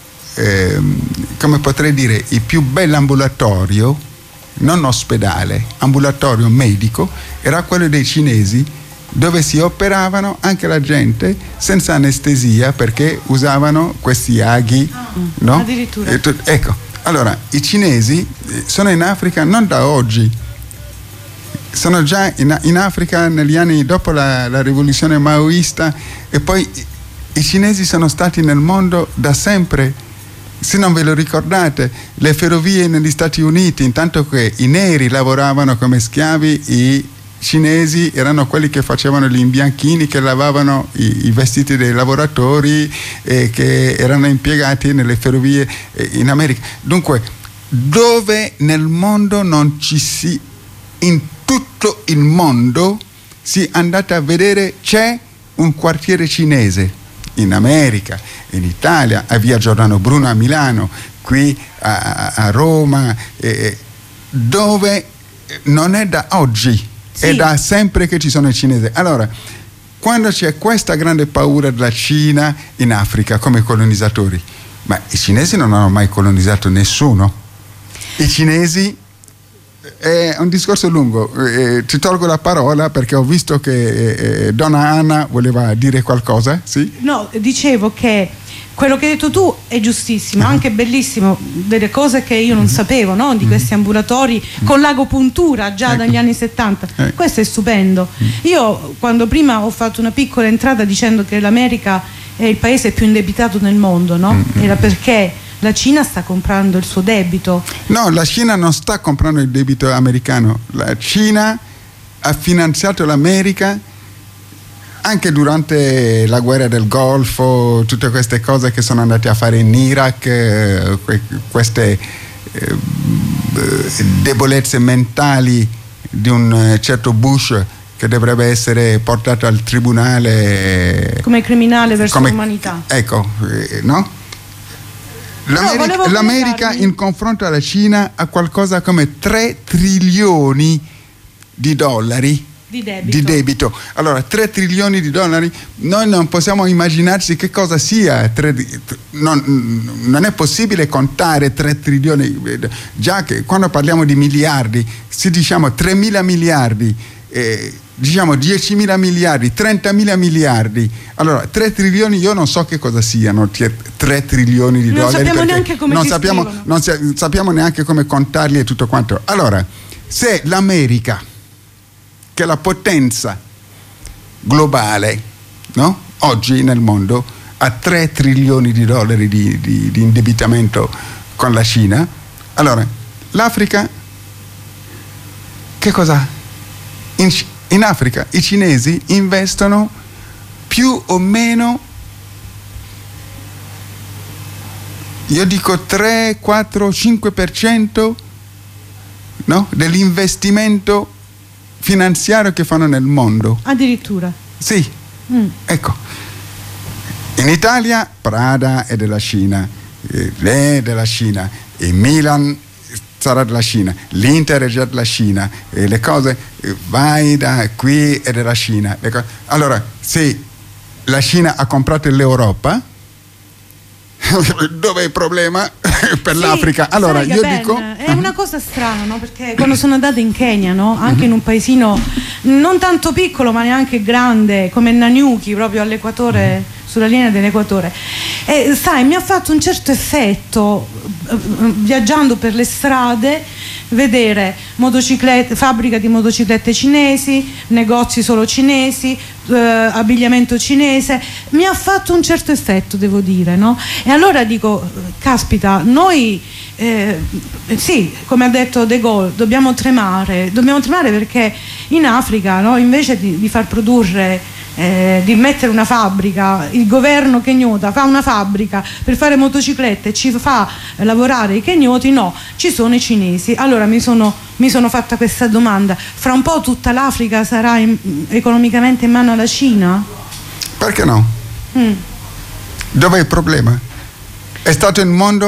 come potrei dire, il più bello ambulatorio, non ospedale, ambulatorio medico, era quello dei cinesi, dove si operavano anche la gente senza anestesia, perché usavano questi aghi, no? Addirittura. Ecco, allora i cinesi sono in Africa non da oggi, sono già in Africa negli anni dopo la rivoluzione maoista, e poi i cinesi sono stati nel mondo da sempre. Se non ve lo ricordate, le ferrovie negli Stati Uniti, intanto che i neri lavoravano come schiavi, i cinesi erano quelli che facevano gli imbianchini, che lavavano i vestiti dei lavoratori, che erano impiegati nelle ferrovie in America. Dunque, dove nel mondo non ci si, in tutto il mondo, si andate a vedere, c'è un quartiere cinese. In America, in Italia, a Via Giordano Bruno a Milano, qui a Roma, dove non è da oggi, sì, è da sempre che ci sono i cinesi. Allora, quando c'è questa grande paura della Cina in Africa come colonizzatori, ma i cinesi non hanno mai colonizzato nessuno. I cinesi, è un discorso lungo, ti tolgo la parola perché ho visto che Donna Anna voleva dire qualcosa, sì? No, dicevo che quello che hai detto tu è giustissimo, anche bellissimo, delle cose che io non sapevo, no? Di questi ambulatori con l'agopuntura già dagli anni 70, questo è stupendo. Io quando prima ho fatto una piccola entrata dicendo che l'America è il paese più indebitato nel mondo, no? Era perché la Cina sta comprando il suo debito. No, la Cina non sta comprando il debito americano. La Cina ha finanziato l'America anche durante la guerra del Golfo, tutte queste cose che sono andate a fare in Iraq, queste debolezze mentali di un certo Bush che dovrebbe essere portato al tribunale come criminale verso l'umanità. Ecco, no? L'America in confronto alla Cina ha qualcosa come 3 trilioni di dollari di debito. Allora, 3 trilioni di dollari, noi non possiamo immaginarci che cosa sia. Non è possibile contare 3 trilioni, già che quando parliamo di miliardi, se diciamo 3.000 miliardi, diciamo 10.000 miliardi, 30.000 miliardi, allora 3 trilioni io non so che cosa siano 3 trilioni di dollari. Non sappiamo neanche come non sappiamo neanche come contarli e tutto quanto. Allora, se l'America, che è la potenza globale, no? Oggi nel mondo ha 3 trilioni di dollari di indebitamento con la Cina, allora l'Africa che cosa? In Africa i cinesi investono più o meno, io dico 3, 4, 5%, no? Dell'investimento finanziario che fanno nel mondo. Addirittura? Sì. Ecco, in Italia Prada è della Cina, lei è della Cina, il Milan sarà della Cina, l'Inter è già della Cina, le cose, vai da qui è della Cina. Allora, se la Cina ha comprato l'Europa, dove è il problema per l'Africa? Allora io dico è una cosa strana, no? Perché quando sono andata in Kenya, no? Anche in un paesino non tanto piccolo ma neanche grande come Nanyuki, proprio all'equatore, sulla linea dell'equatore, e sai, mi ha fatto un certo effetto viaggiando per le strade vedere fabbrica di motociclette cinesi, negozi solo cinesi, abbigliamento cinese. Mi ha fatto un certo effetto, devo dire, no? E allora dico, caspita, noi sì, come ha detto De Gaulle, dobbiamo tremare perché in Africa, no, invece di far produrre, di mettere una fabbrica, il governo kenyota fa una fabbrica per fare motociclette e ci fa lavorare i kenyoti, no, ci sono i cinesi. Allora mi sono fatta questa domanda: fra un po' tutta l'Africa sarà economicamente in mano alla Cina? Perché no? Dov'è il problema? È stato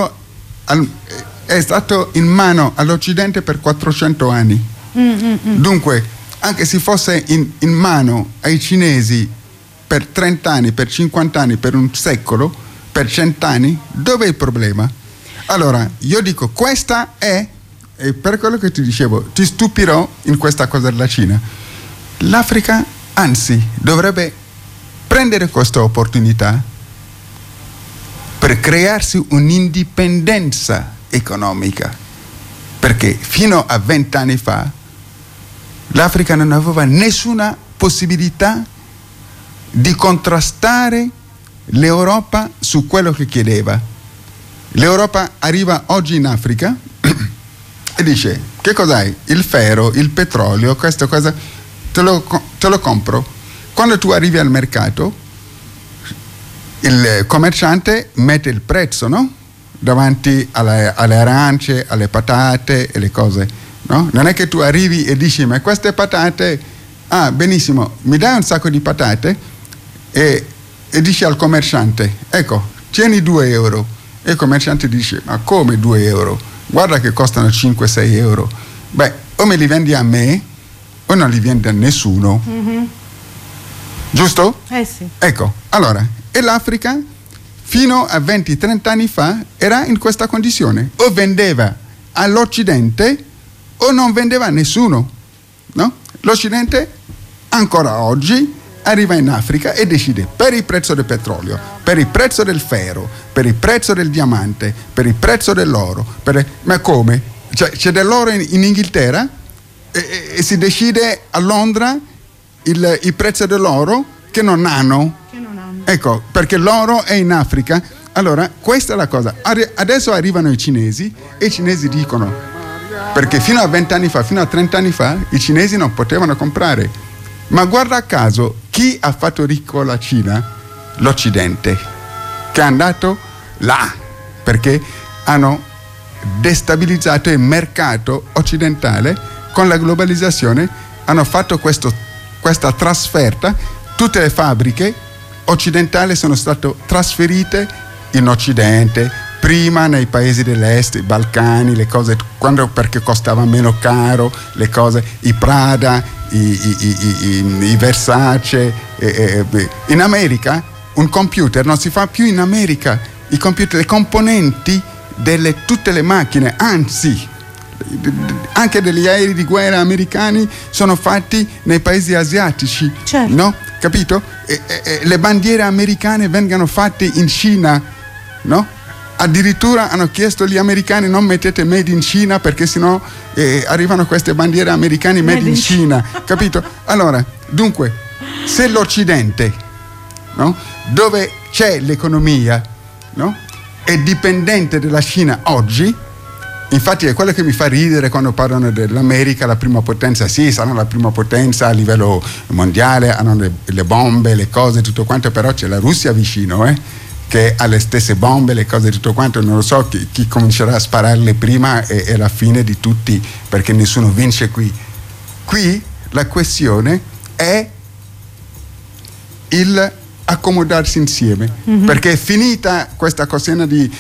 è stato in mano all'Occidente per 400 anni. Dunque, anche se fosse in mano ai cinesi per 30 anni, per 50 anni, per un secolo, per 100 anni, dov'è il problema? Allora, io dico, questa è, e per quello che ti dicevo, ti stupirò in questa cosa della Cina. L'Africa, anzi, dovrebbe prendere questa opportunità per crearsi un'indipendenza economica, perché fino a 20 anni fa l'Africa non aveva nessuna possibilità di contrastare l'Europa su quello che chiedeva. L'Europa arriva oggi in Africa e dice: che cos'hai? Il ferro, il petrolio, questa cosa te lo compro. Quando tu arrivi al mercato, il commerciante mette il prezzo, no? Davanti alle arance, alle patate e le cose, no? Non è che tu arrivi e dici: ma queste patate, benissimo, mi dai un sacco di patate, e dici al commerciante: ecco, tieni 2 euro. E il commerciante dice: ma come 2 euro? Guarda che costano 5-6 euro. Beh, o me li vendi a me o non li vendi a nessuno. Giusto? Sì. Ecco, allora, e l'Africa fino a 20-30 anni fa era in questa condizione: o vendeva all'Occidente o non vendeva a nessuno, no? L'Occidente ancora oggi arriva in Africa e decide per il prezzo del petrolio, per il prezzo del ferro, per il prezzo del diamante, per il prezzo dell'oro. Ma come? Cioè, c'è dell'oro in Inghilterra e si decide a Londra il prezzo dell'oro che non hanno. Ecco, perché l'oro è in Africa. Allora, questa è la cosa. Adesso arrivano i cinesi e i cinesi dicono, perché fino a 20 anni fa, fino a 30 anni fa, i cinesi non potevano comprare. Ma guarda caso, chi ha fatto ricco la Cina? L'Occidente, che è andato là, perché hanno destabilizzato il mercato occidentale con la globalizzazione, hanno fatto questa trasferta. Tutte le fabbriche occidentali sono state trasferite in Occidente, prima nei paesi dell'est, i Balcani, le cose, perché costava meno caro, le cose, i Prada, i Versace. In America un computer non si fa più in America, i computer, le componenti tutte le macchine, anzi anche degli aerei di guerra americani sono fatti nei paesi asiatici, certo. No? Capito? Le bandiere americane vengono fatte in Cina, no? Addirittura hanno chiesto gli americani: non mettete made in Cina, perché sennò arrivano queste bandiere americane made in Cina. Capito? Allora, dunque, se l'Occidente, no? Dove c'è l'economia, no? È dipendente dalla Cina oggi. Infatti è quello che mi fa ridere quando parlano dell'America, la prima potenza. Sì, saranno la prima potenza a livello mondiale, hanno le bombe, le cose, tutto quanto, però c'è la Russia vicino, che ha le stesse bombe, le cose, tutto quanto. Non lo so chi comincerà a spararle prima, è la fine di tutti, perché nessuno vince qui. Qui la questione è il accomodarsi insieme, perché è finita questa cosina di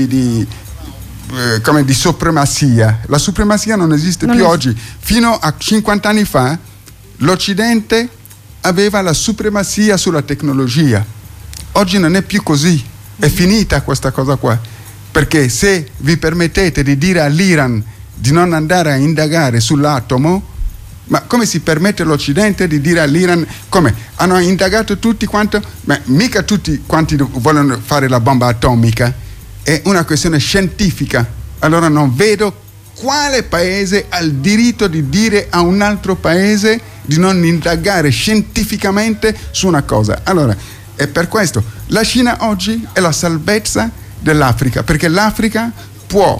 supremazia. La supremazia non esiste più oggi. Fino a 50 anni fa l'Occidente aveva la supremazia sulla tecnologia. Oggi non è più così, è finita questa cosa qua, perché se vi permettete di dire all'Iran di non andare a indagare sull'atomo, ma come si permette l'Occidente di dire all'Iran, come? Hanno indagato tutti quanto? Ma mica tutti quanti vogliono fare la bomba atomica. È una questione scientifica. Allora non vedo quale paese ha il diritto di dire a un altro paese di non indagare scientificamente su una cosa. Allora, è per questo la Cina oggi è la salvezza dell'Africa, perché l'Africa può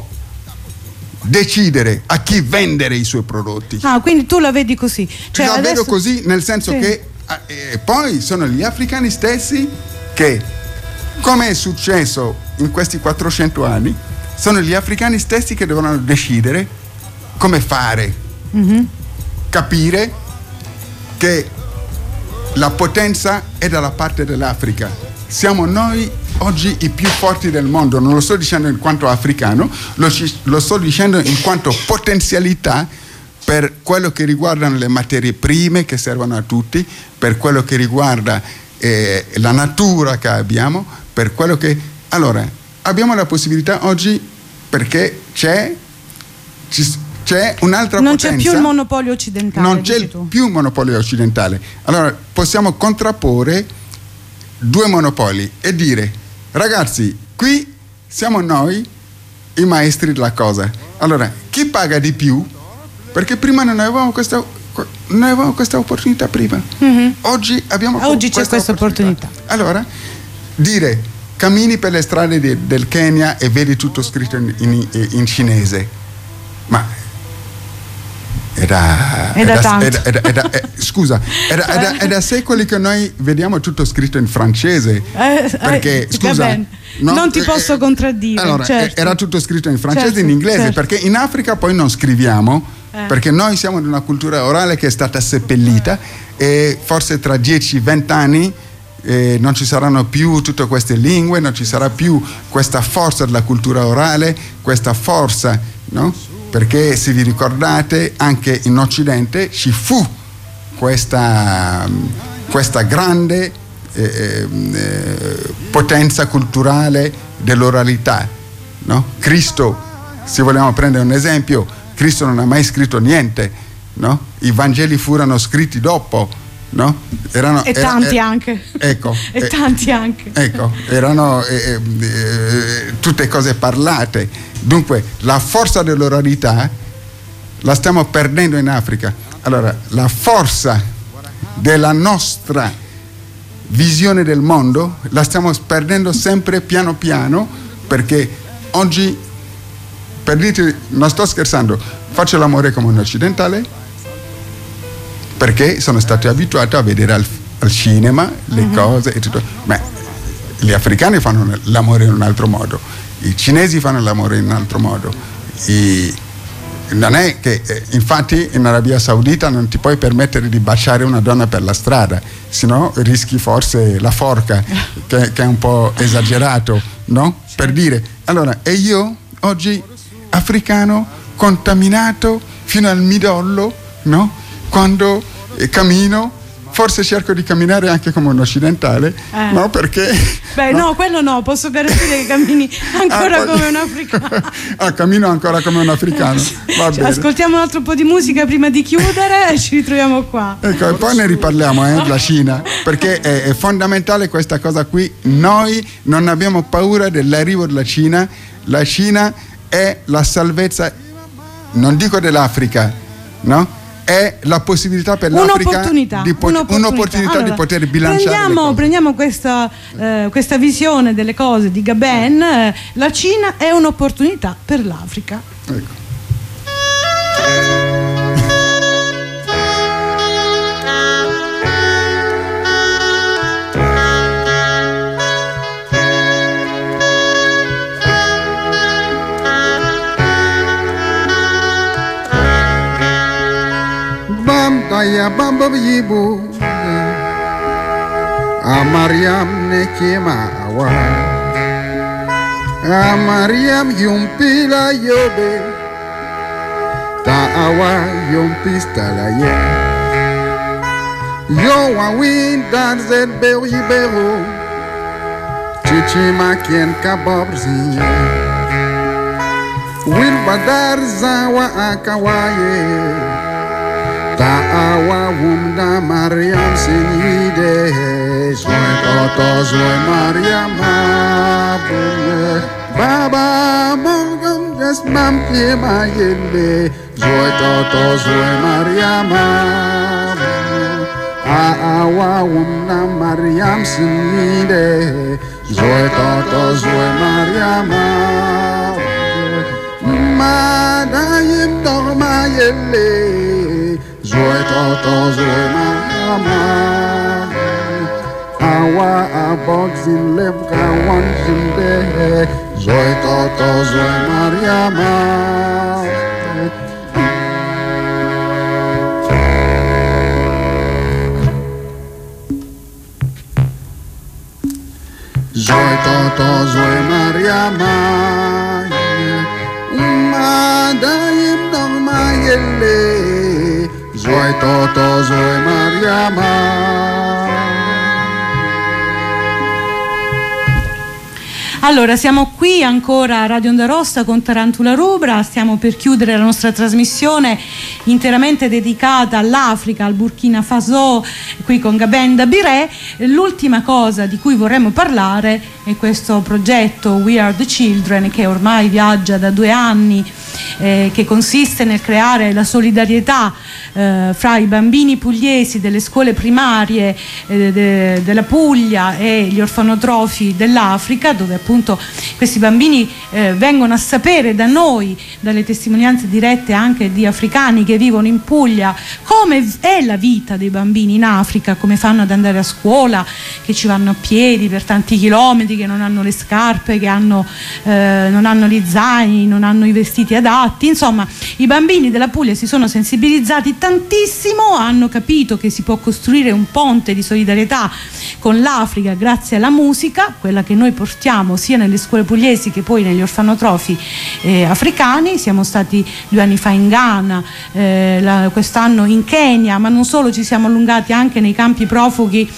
decidere a chi vendere i suoi prodotti. Ah, quindi tu la vedi così? Cioè, la vedo così, nel senso che poi sono gli africani stessi che, come è successo in questi 400 anni, sono gli africani stessi che devono decidere come fare, capire che la potenza è dalla parte dell'Africa. Siamo noi oggi i più forti del mondo, non lo sto dicendo in quanto africano, lo sto dicendo in quanto potenzialità per quello che riguardano le materie prime che servono a tutti, per quello che riguarda la natura che abbiamo, per quello che... Allora, abbiamo la possibilità oggi, perché c'è un'altra non potenza. Non c'è più il monopolio occidentale. Non c'è più il monopolio occidentale. Allora possiamo contrapporre due monopoli e dire: ragazzi, qui siamo noi i maestri della cosa. Allora, chi paga di più? Perché prima non avevamo questa opportunità prima. Oggi abbiamo c'è questa opportunità. Allora, dire: cammini per le strade del Kenya e vedi tutto scritto in cinese. Ma è da secoli che noi vediamo tutto scritto in francese. Perché, scusa, non ti posso contraddire. Allora, certo. Era tutto scritto in francese, certo, in inglese, certo. Perché in Africa poi non scriviamo, perché noi siamo di una cultura orale che è stata seppellita, e forse tra 10-20 anni non ci saranno più tutte queste lingue, non ci sarà più questa forza della cultura orale, questa forza, no? Perché se vi ricordate, anche in Occidente ci fu questa grande potenza culturale dell'oralità, no? Cristo, se vogliamo prendere un esempio, Cristo non ha mai scritto niente, no? I Vangeli furono scritti dopo, no? Tanti anche. Ecco. Tanti anche. Ecco, erano tutte cose parlate. Dunque, la forza dell'oralità la stiamo perdendo in Africa. Allora, la forza della nostra visione del mondo la stiamo perdendo sempre piano piano, perché oggi, per dirti, non sto scherzando, faccio l'amore come un occidentale perché sono stato abituato a vedere al cinema le cose e tutto. Ma gli africani fanno l'amore in un altro modo, i cinesi fanno l'amore in un altro modo, non è che infatti in Arabia Saudita non ti puoi permettere di baciare una donna per la strada, sennò rischi forse la forca, che è un po' esagerato, no? Per dire. Allora, e io oggi africano contaminato fino al midollo, no? Quando cammino, forse cerco di camminare anche come un occidentale, no? Perché... Beh, no, quello no, posso garantire che cammini ancora come un africano. Cammino ancora come un africano. Va bene. Ascoltiamo un altro po' di musica prima di chiudere e ci ritroviamo qua. Ecco, e poi ne riparliamo, della Cina, perché è fondamentale questa cosa qui. Noi non abbiamo paura dell'arrivo della Cina. La Cina è la salvezza, non dico dell'Africa, no? È la possibilità per l'Africa un'opportunità di poter bilanciare prendiamo questa visione delle cose di Gaben. La Cina è un'opportunità per l'Africa. Ecco. Ya bamba yibu Mariam ne kima awa Mariam yumpila yobe Ta awa yumpista la ye Yo wa win dan zed beu yibero Chichi makien kabab zinya Wil badar zawa akawaye Ta'awa wumda Mariam sinide Zoe toto zoe Mariam abune Baba morgam jes mam kima yelle Zoe toto zoe Mariam abune Ta'awa wumda Mariam sinide Zoe toto zoe Mariam abune Madayim dorma yelle Zoe toto zoe mama Awa abog zin kawan zinde Zoe toto zoe Mariama Zoe toto zoe Mariama Madayim dong mayelle Zoe toto zoe Mariama. Allora, siamo qui ancora a Radio Onda Rossa con Tarantula Rubra, stiamo per chiudere la nostra trasmissione interamente dedicata all'Africa, al Burkina Faso, qui con Gaben Dabiré. L'ultima cosa di cui vorremmo parlare è questo progetto We Are the Children, che ormai viaggia da 2 anni, che consiste nel creare la solidarietà fra i bambini pugliesi delle scuole primarie della Puglia e gli orfanotrofi dell'Africa, dove appunto questi bambini vengono a sapere da noi, dalle testimonianze dirette anche di africani che vivono in Puglia, come è la vita dei bambini in Africa, come fanno ad andare a scuola, che ci vanno a piedi per tanti chilometri, che non hanno le scarpe, che non hanno gli zaini, non hanno i vestiti adatti. Insomma, i bambini della Puglia si sono sensibilizzati tantissimo, hanno capito che si può costruire un ponte di solidarietà con l'Africa grazie alla musica, quella che noi portiamo sia nelle scuole pugliesi che poi negli orfanotrofi africani. Siamo stati 2 anni fa in Ghana, quest'anno in Kenya, ma non solo, ci siamo allungati anche nei campi profughi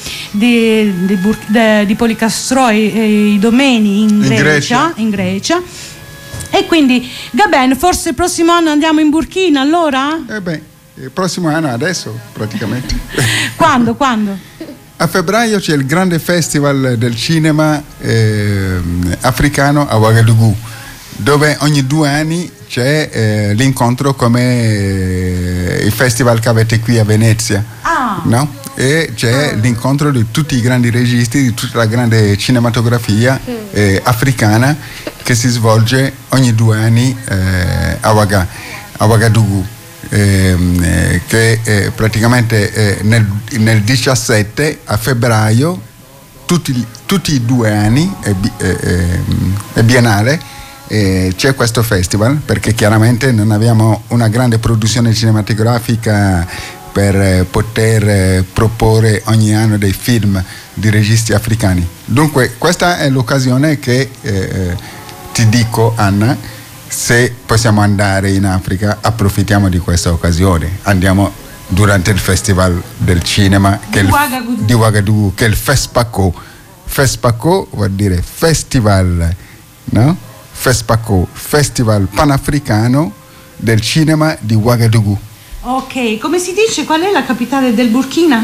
di Policastro e Idomeni in Grecia. E quindi Gaben, forse il prossimo anno andiamo in Burkina, allora? Il prossimo anno adesso praticamente. Quando? A febbraio c'è il grande festival del cinema africano a Ouagadougou, dove ogni 2 anni c'è l'incontro come il festival che avete qui a Venezia, no? E c'è l'incontro di tutti i grandi registi, di tutta la grande cinematografia africana, che si svolge ogni 2 anni a Ouagadougou, che praticamente nel 17 a febbraio tutti i 2 anni è biennale, c'è questo festival, perché chiaramente non abbiamo una grande produzione cinematografica per poter proporre ogni anno dei film di registi africani. Dunque questa è l'occasione che ti dico, Anna, se possiamo andare in Africa, approfittiamo di questa occasione, andiamo durante il Festival del Cinema di Ouagadougou, che è il FESPACO. FESPACO vuol dire Festival, no? FESPACO, Festival Panafricano del Cinema di Ouagadougou. Ok, come si dice? Qual è la capitale del Burkina?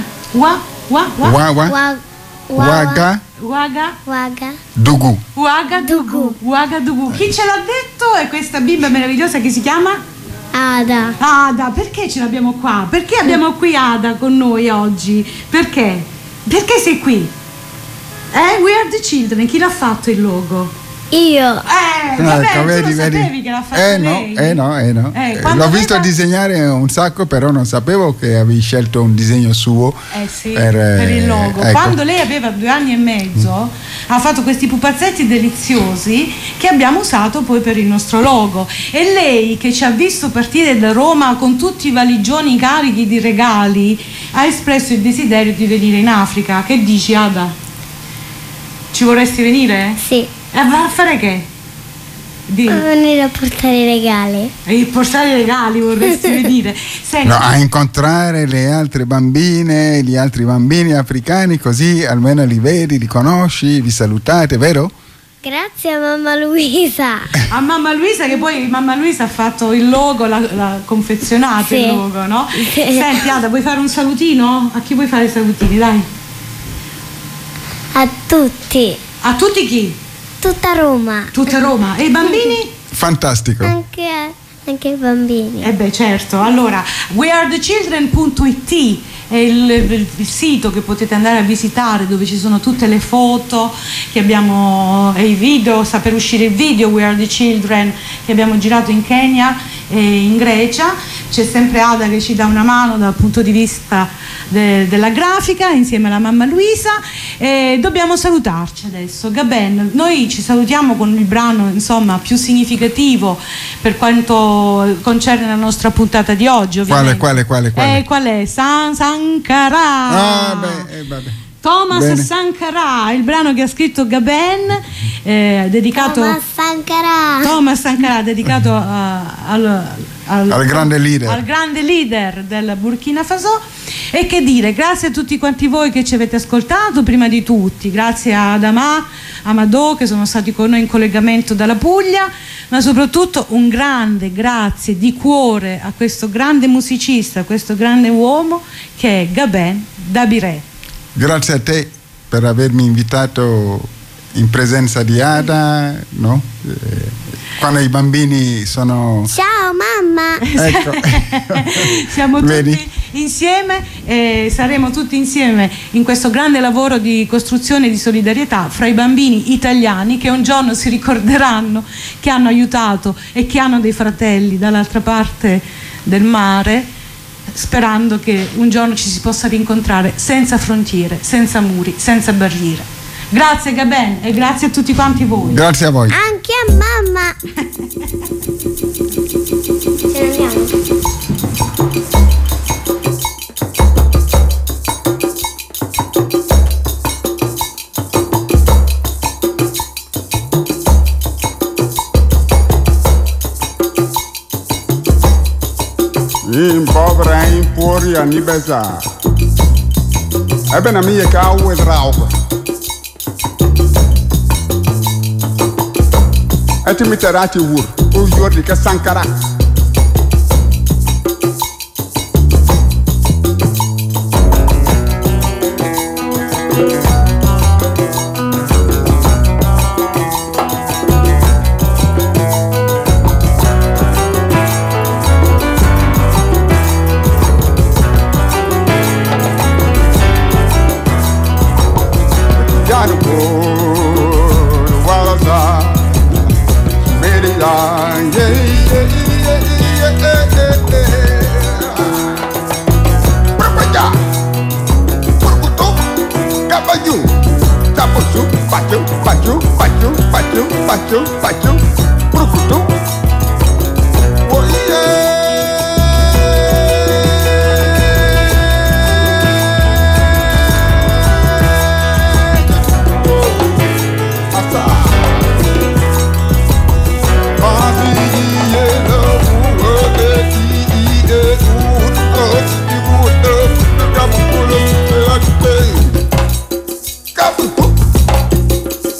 Ouagadougou. Chi ce l'ha detto è questa bimba meravigliosa che si chiama? Ada, perché ce l'abbiamo qua? Perché abbiamo qui Ada con noi oggi? Perché? Perché sei qui? We Are the Children, chi l'ha fatto il logo? Io. Vabbè, tu lo sapevi che l'ha fatto lei? No. L'ho visto disegnare un sacco, però non sapevo che avevi scelto un disegno suo per il logo. Ecco. Quando lei aveva 2 anni e mezzo ha fatto questi pupazzetti deliziosi che abbiamo usato poi per il nostro logo, e lei, che ci ha visto partire da Roma con tutti i valigioni carichi di regali, ha espresso il desiderio di venire in Africa. Che dici, Ada? Ci vorresti venire? Sì. Va a fare che? Venire a portare i regali. E portare i regali vorresti venire? Senti. No, a incontrare le altre bambine, gli altri bambini africani, così almeno li vedi, li conosci, vi salutate, vero? Grazie a mamma Luisa. A mamma Luisa, che poi mamma Luisa ha fatto il logo, l'ha confezionato, sì. Il logo, no? Sì. Senti, Ada, vuoi fare un salutino? A chi vuoi fare i salutini, dai? A tutti. A tutti chi? Tutta Roma. Tutta Roma. E i bambini? Fantastico. Anche i bambini. Certo. Allora, wearethechildren.it è il sito che potete andare a visitare, dove ci sono tutte le foto che abbiamo, e i video. Sta per uscire il video We Are the Children che abbiamo girato in Kenya e in Grecia. C'è sempre Ada che ci dà una mano dal punto di vista della grafica, insieme alla mamma Luisa, e dobbiamo salutarci adesso. Gaben, noi ci salutiamo con il brano insomma più significativo per quanto concerne la nostra puntata di oggi, ovviamente. Qual è? Sankara. Vabbè. Thomas Bene. Sankara, il brano che ha scritto Gaben, dedicato Thomas Sankara, dedicato al grande leader del Burkina Faso. E che dire, grazie a tutti quanti voi che ci avete ascoltato, prima di tutti grazie ad Amadò che sono stati con noi in collegamento dalla Puglia, ma soprattutto un grande grazie di cuore a questo grande musicista, questo grande uomo che è Gaben Dabiré. Grazie a te per avermi invitato in presenza di Ada, no? Quando i bambini sono... Ciao mamma! Ecco. Siamo tutti insieme e saremo tutti insieme in questo grande lavoro di costruzione di solidarietà fra i bambini italiani che un giorno si ricorderanno che hanno aiutato e che hanno dei fratelli dall'altra parte del mare, sperando che un giorno ci si possa rincontrare senza frontiere, senza muri, senza barriere. Grazie Gaben e grazie a tutti quanti voi. Grazie a voi. Anche a mamma. Ce ne andiamo. In povera in fuori a Nibesa. Ebben a mia cau e rauco. E ti metterati ur, o giorni che Sankara. Baju, baju, baju, baju, baju, baju.